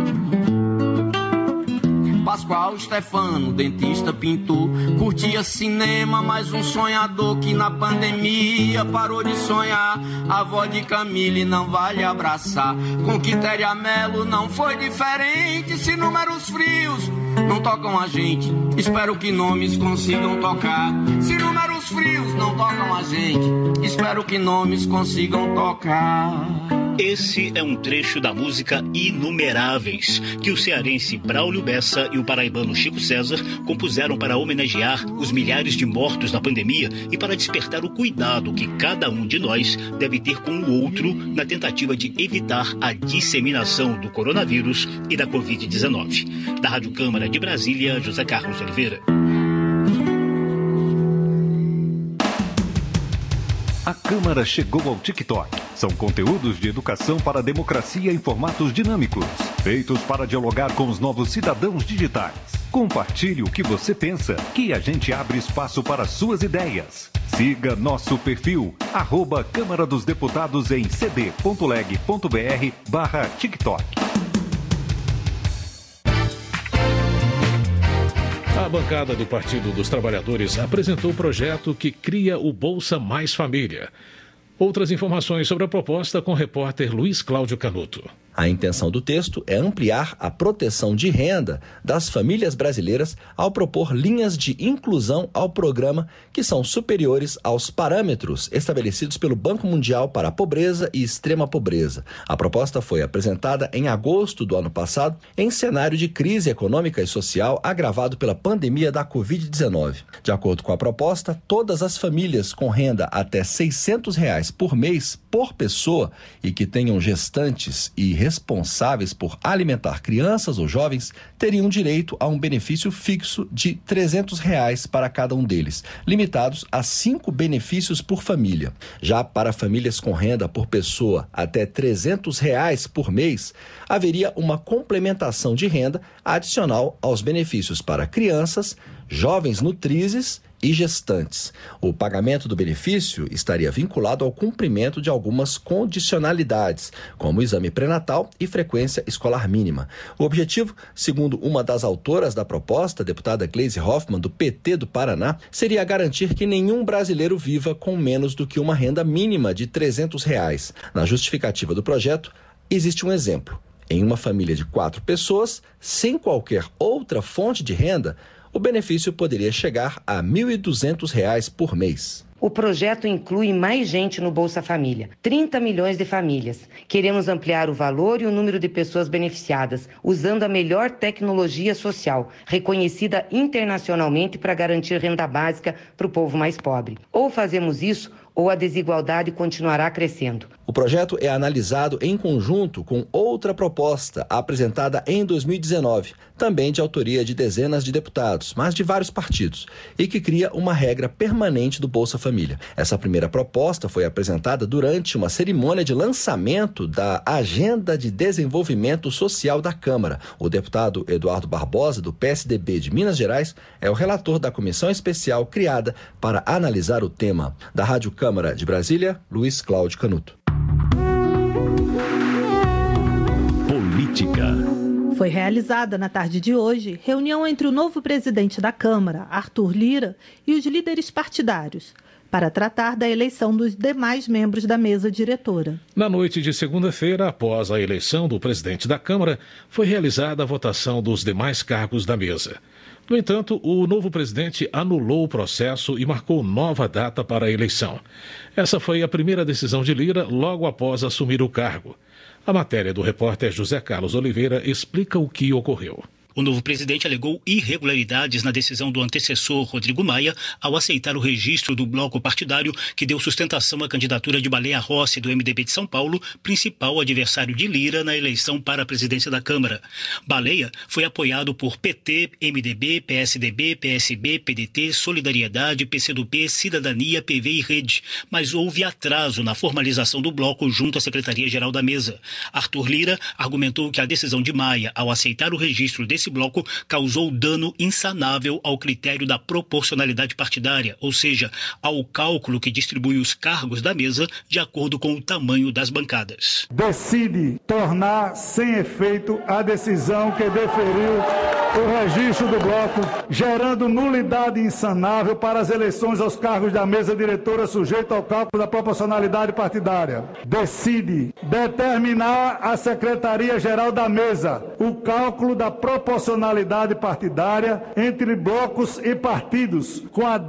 Pascoal Stefano, dentista, pintor, curtia cinema, mais um sonhador que na pandemia parou de sonhar. A avó de Camille não vale abraçar. Com Quitéria Mello não foi diferente. Se números frios não tocam a gente, espero que nomes consigam tocar. Se números frios não tocam a gente, espero que nomes consigam tocar. Esse é um trecho da música Inumeráveis, que o cearense Braulio Bessa e o paraibano Chico César compuseram para homenagear os milhares de mortos na pandemia e para despertar o cuidado que cada um de nós deve ter com o outro na tentativa de evitar a disseminação do coronavírus e da Covid-19. Da Rádio Câmara de Brasília, José Carlos Oliveira. A Câmara chegou ao TikTok. São conteúdos de educação para a democracia em formatos dinâmicos, feitos para dialogar com os novos cidadãos digitais. Compartilhe o que você pensa, que a gente abre espaço para suas ideias. Siga nosso perfil, @Câmara dos Deputados em cd.leg.br/TikTok. A bancada do Partido dos Trabalhadores apresentou o projeto que cria o Bolsa Mais Família. Outras informações sobre a proposta com o repórter Luiz Cláudio Canuto. A intenção do texto é ampliar a proteção de renda das famílias brasileiras ao propor linhas de inclusão ao programa que são superiores aos parâmetros estabelecidos pelo Banco Mundial para a Pobreza e Extrema Pobreza. A proposta foi apresentada em agosto do ano passado, em cenário de crise econômica e social agravado pela pandemia da Covid-19. De acordo com a proposta, todas as famílias com renda até R$ 600 por mês por pessoa e que tenham gestantes e responsáveis por alimentar crianças ou jovens teriam direito a um benefício fixo de R$ 300 para cada um deles, limitados a 5 benefícios por família. Já para famílias com renda por pessoa até R$ 300 por mês, haveria uma complementação de renda adicional aos benefícios para crianças, jovens nutrizes e gestantes. O pagamento do benefício estaria vinculado ao cumprimento de algumas condicionalidades, como o exame pré-natal e frequência escolar mínima. O objetivo, segundo uma das autoras da proposta, a deputada Gleisi Hoffmann, do PT do Paraná, seria garantir que nenhum brasileiro viva com menos do que uma renda mínima de R$ 300. Na justificativa do projeto, existe um exemplo. Em uma família de 4 pessoas, sem qualquer outra fonte de renda, o benefício poderia chegar a R$ 1.200 por mês. O projeto inclui mais gente no Bolsa Família, 30 milhões de famílias. Queremos ampliar o valor e o número de pessoas beneficiadas, usando a melhor tecnologia social, reconhecida internacionalmente para garantir renda básica para o povo mais pobre. Ou fazemos isso, ou a desigualdade continuará crescendo. O projeto é analisado em conjunto com outra proposta apresentada em 2019, também de autoria de dezenas de deputados, mas de vários partidos, e que cria uma regra permanente do Bolsa Família. Essa primeira proposta foi apresentada durante uma cerimônia de lançamento da Agenda de Desenvolvimento Social da Câmara. O deputado Eduardo Barbosa, do PSDB de Minas Gerais, é o relator da comissão especial criada para analisar o tema. Da Rádio Câmara de Brasília, Luiz Cláudio Canuto. Política. Foi realizada na tarde de hoje reunião entre o novo presidente da Câmara, Arthur Lira, e os líderes partidários, para tratar da eleição dos demais membros da mesa diretora. Na noite de segunda-feira, após a eleição do presidente da Câmara, foi realizada a votação dos demais cargos da mesa. No entanto, o novo presidente anulou o processo e marcou nova data para a eleição. Essa foi a primeira decisão de Lira logo após assumir o cargo. A matéria do repórter José Carlos Oliveira explica o que ocorreu. O novo presidente alegou irregularidades na decisão do antecessor Rodrigo Maia ao aceitar o registro do bloco partidário que deu sustentação à candidatura de Baleia Rossi, do MDB de São Paulo, principal adversário de Lira na eleição para a presidência da Câmara. Baleia foi apoiado por PT, MDB, PSDB, PSB, PDT, Solidariedade, PCdoB, Cidadania, PV e Rede, mas houve atraso na formalização do bloco junto à Secretaria-Geral da Mesa. Arthur Lira argumentou que a decisão de Maia ao aceitar o registro desse bloco causou dano insanável ao critério da proporcionalidade partidária, ou seja, ao cálculo que distribui os cargos da mesa de acordo com o tamanho das bancadas. Decide tornar sem efeito a decisão que deferiu o registro do bloco, gerando nulidade insanável para as eleições aos cargos da mesa diretora sujeito ao cálculo da proporcionalidade partidária. Decide determinar à Secretaria-Geral da Mesa o cálculo da proporcionalidade partidária entre blocos e partidos, com a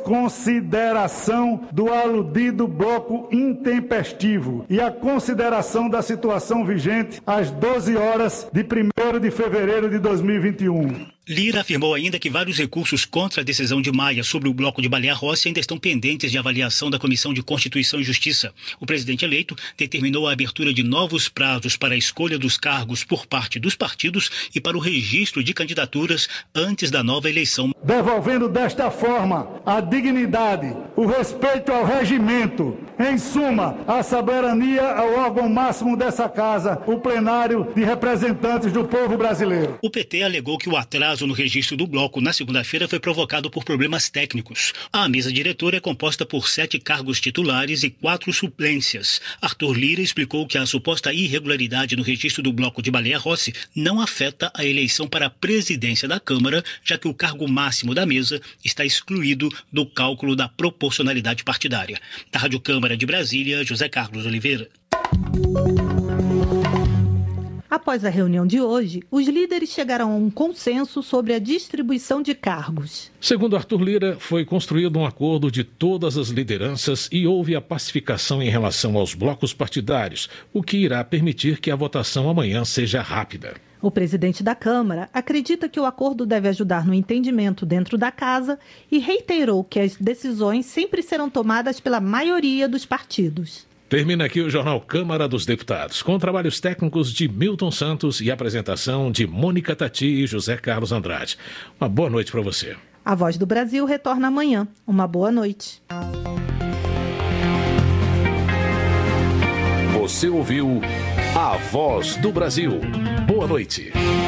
desconsideração do aludido bloco intempestivo e a consideração da situação vigente às 12 horas de 1º de fevereiro de 2021. Lira afirmou ainda que vários recursos contra a decisão de Maia sobre o bloco de Baleia Rossi ainda estão pendentes de avaliação da Comissão de Constituição e Justiça. O presidente eleito determinou a abertura de novos prazos para a escolha dos cargos por parte dos partidos e para o registro de candidaturas antes da nova eleição. Devolvendo desta forma a dignidade, o respeito ao regimento, em suma, a soberania ao órgão máximo dessa casa, o plenário de representantes do povo brasileiro. O PT alegou que o atraso atraso no registro do bloco na segunda-feira foi provocado por problemas técnicos. A mesa diretora é composta por 7 cargos titulares e 4 suplências. Arthur Lira explicou que a suposta irregularidade no registro do bloco de Baleia Rossi não afeta a eleição para a presidência da Câmara, já que o cargo máximo da mesa está excluído do cálculo da proporcionalidade partidária. Da Rádio Câmara de Brasília, José Carlos Oliveira. Após a reunião de hoje, os líderes chegaram a um consenso sobre a distribuição de cargos. Segundo Arthur Lira, foi construído um acordo de todas as lideranças e houve a pacificação em relação aos blocos partidários, o que irá permitir que a votação amanhã seja rápida. O presidente da Câmara acredita que o acordo deve ajudar no entendimento dentro da casa e reiterou que as decisões sempre serão tomadas pela maioria dos partidos. Termina aqui o Jornal Câmara dos Deputados, com trabalhos técnicos de Milton Santos e apresentação de Mônica Tati e José Carlos Andrade. Uma boa noite para você. A Voz do Brasil retorna amanhã. Uma boa noite. Você ouviu A Voz do Brasil. Boa noite.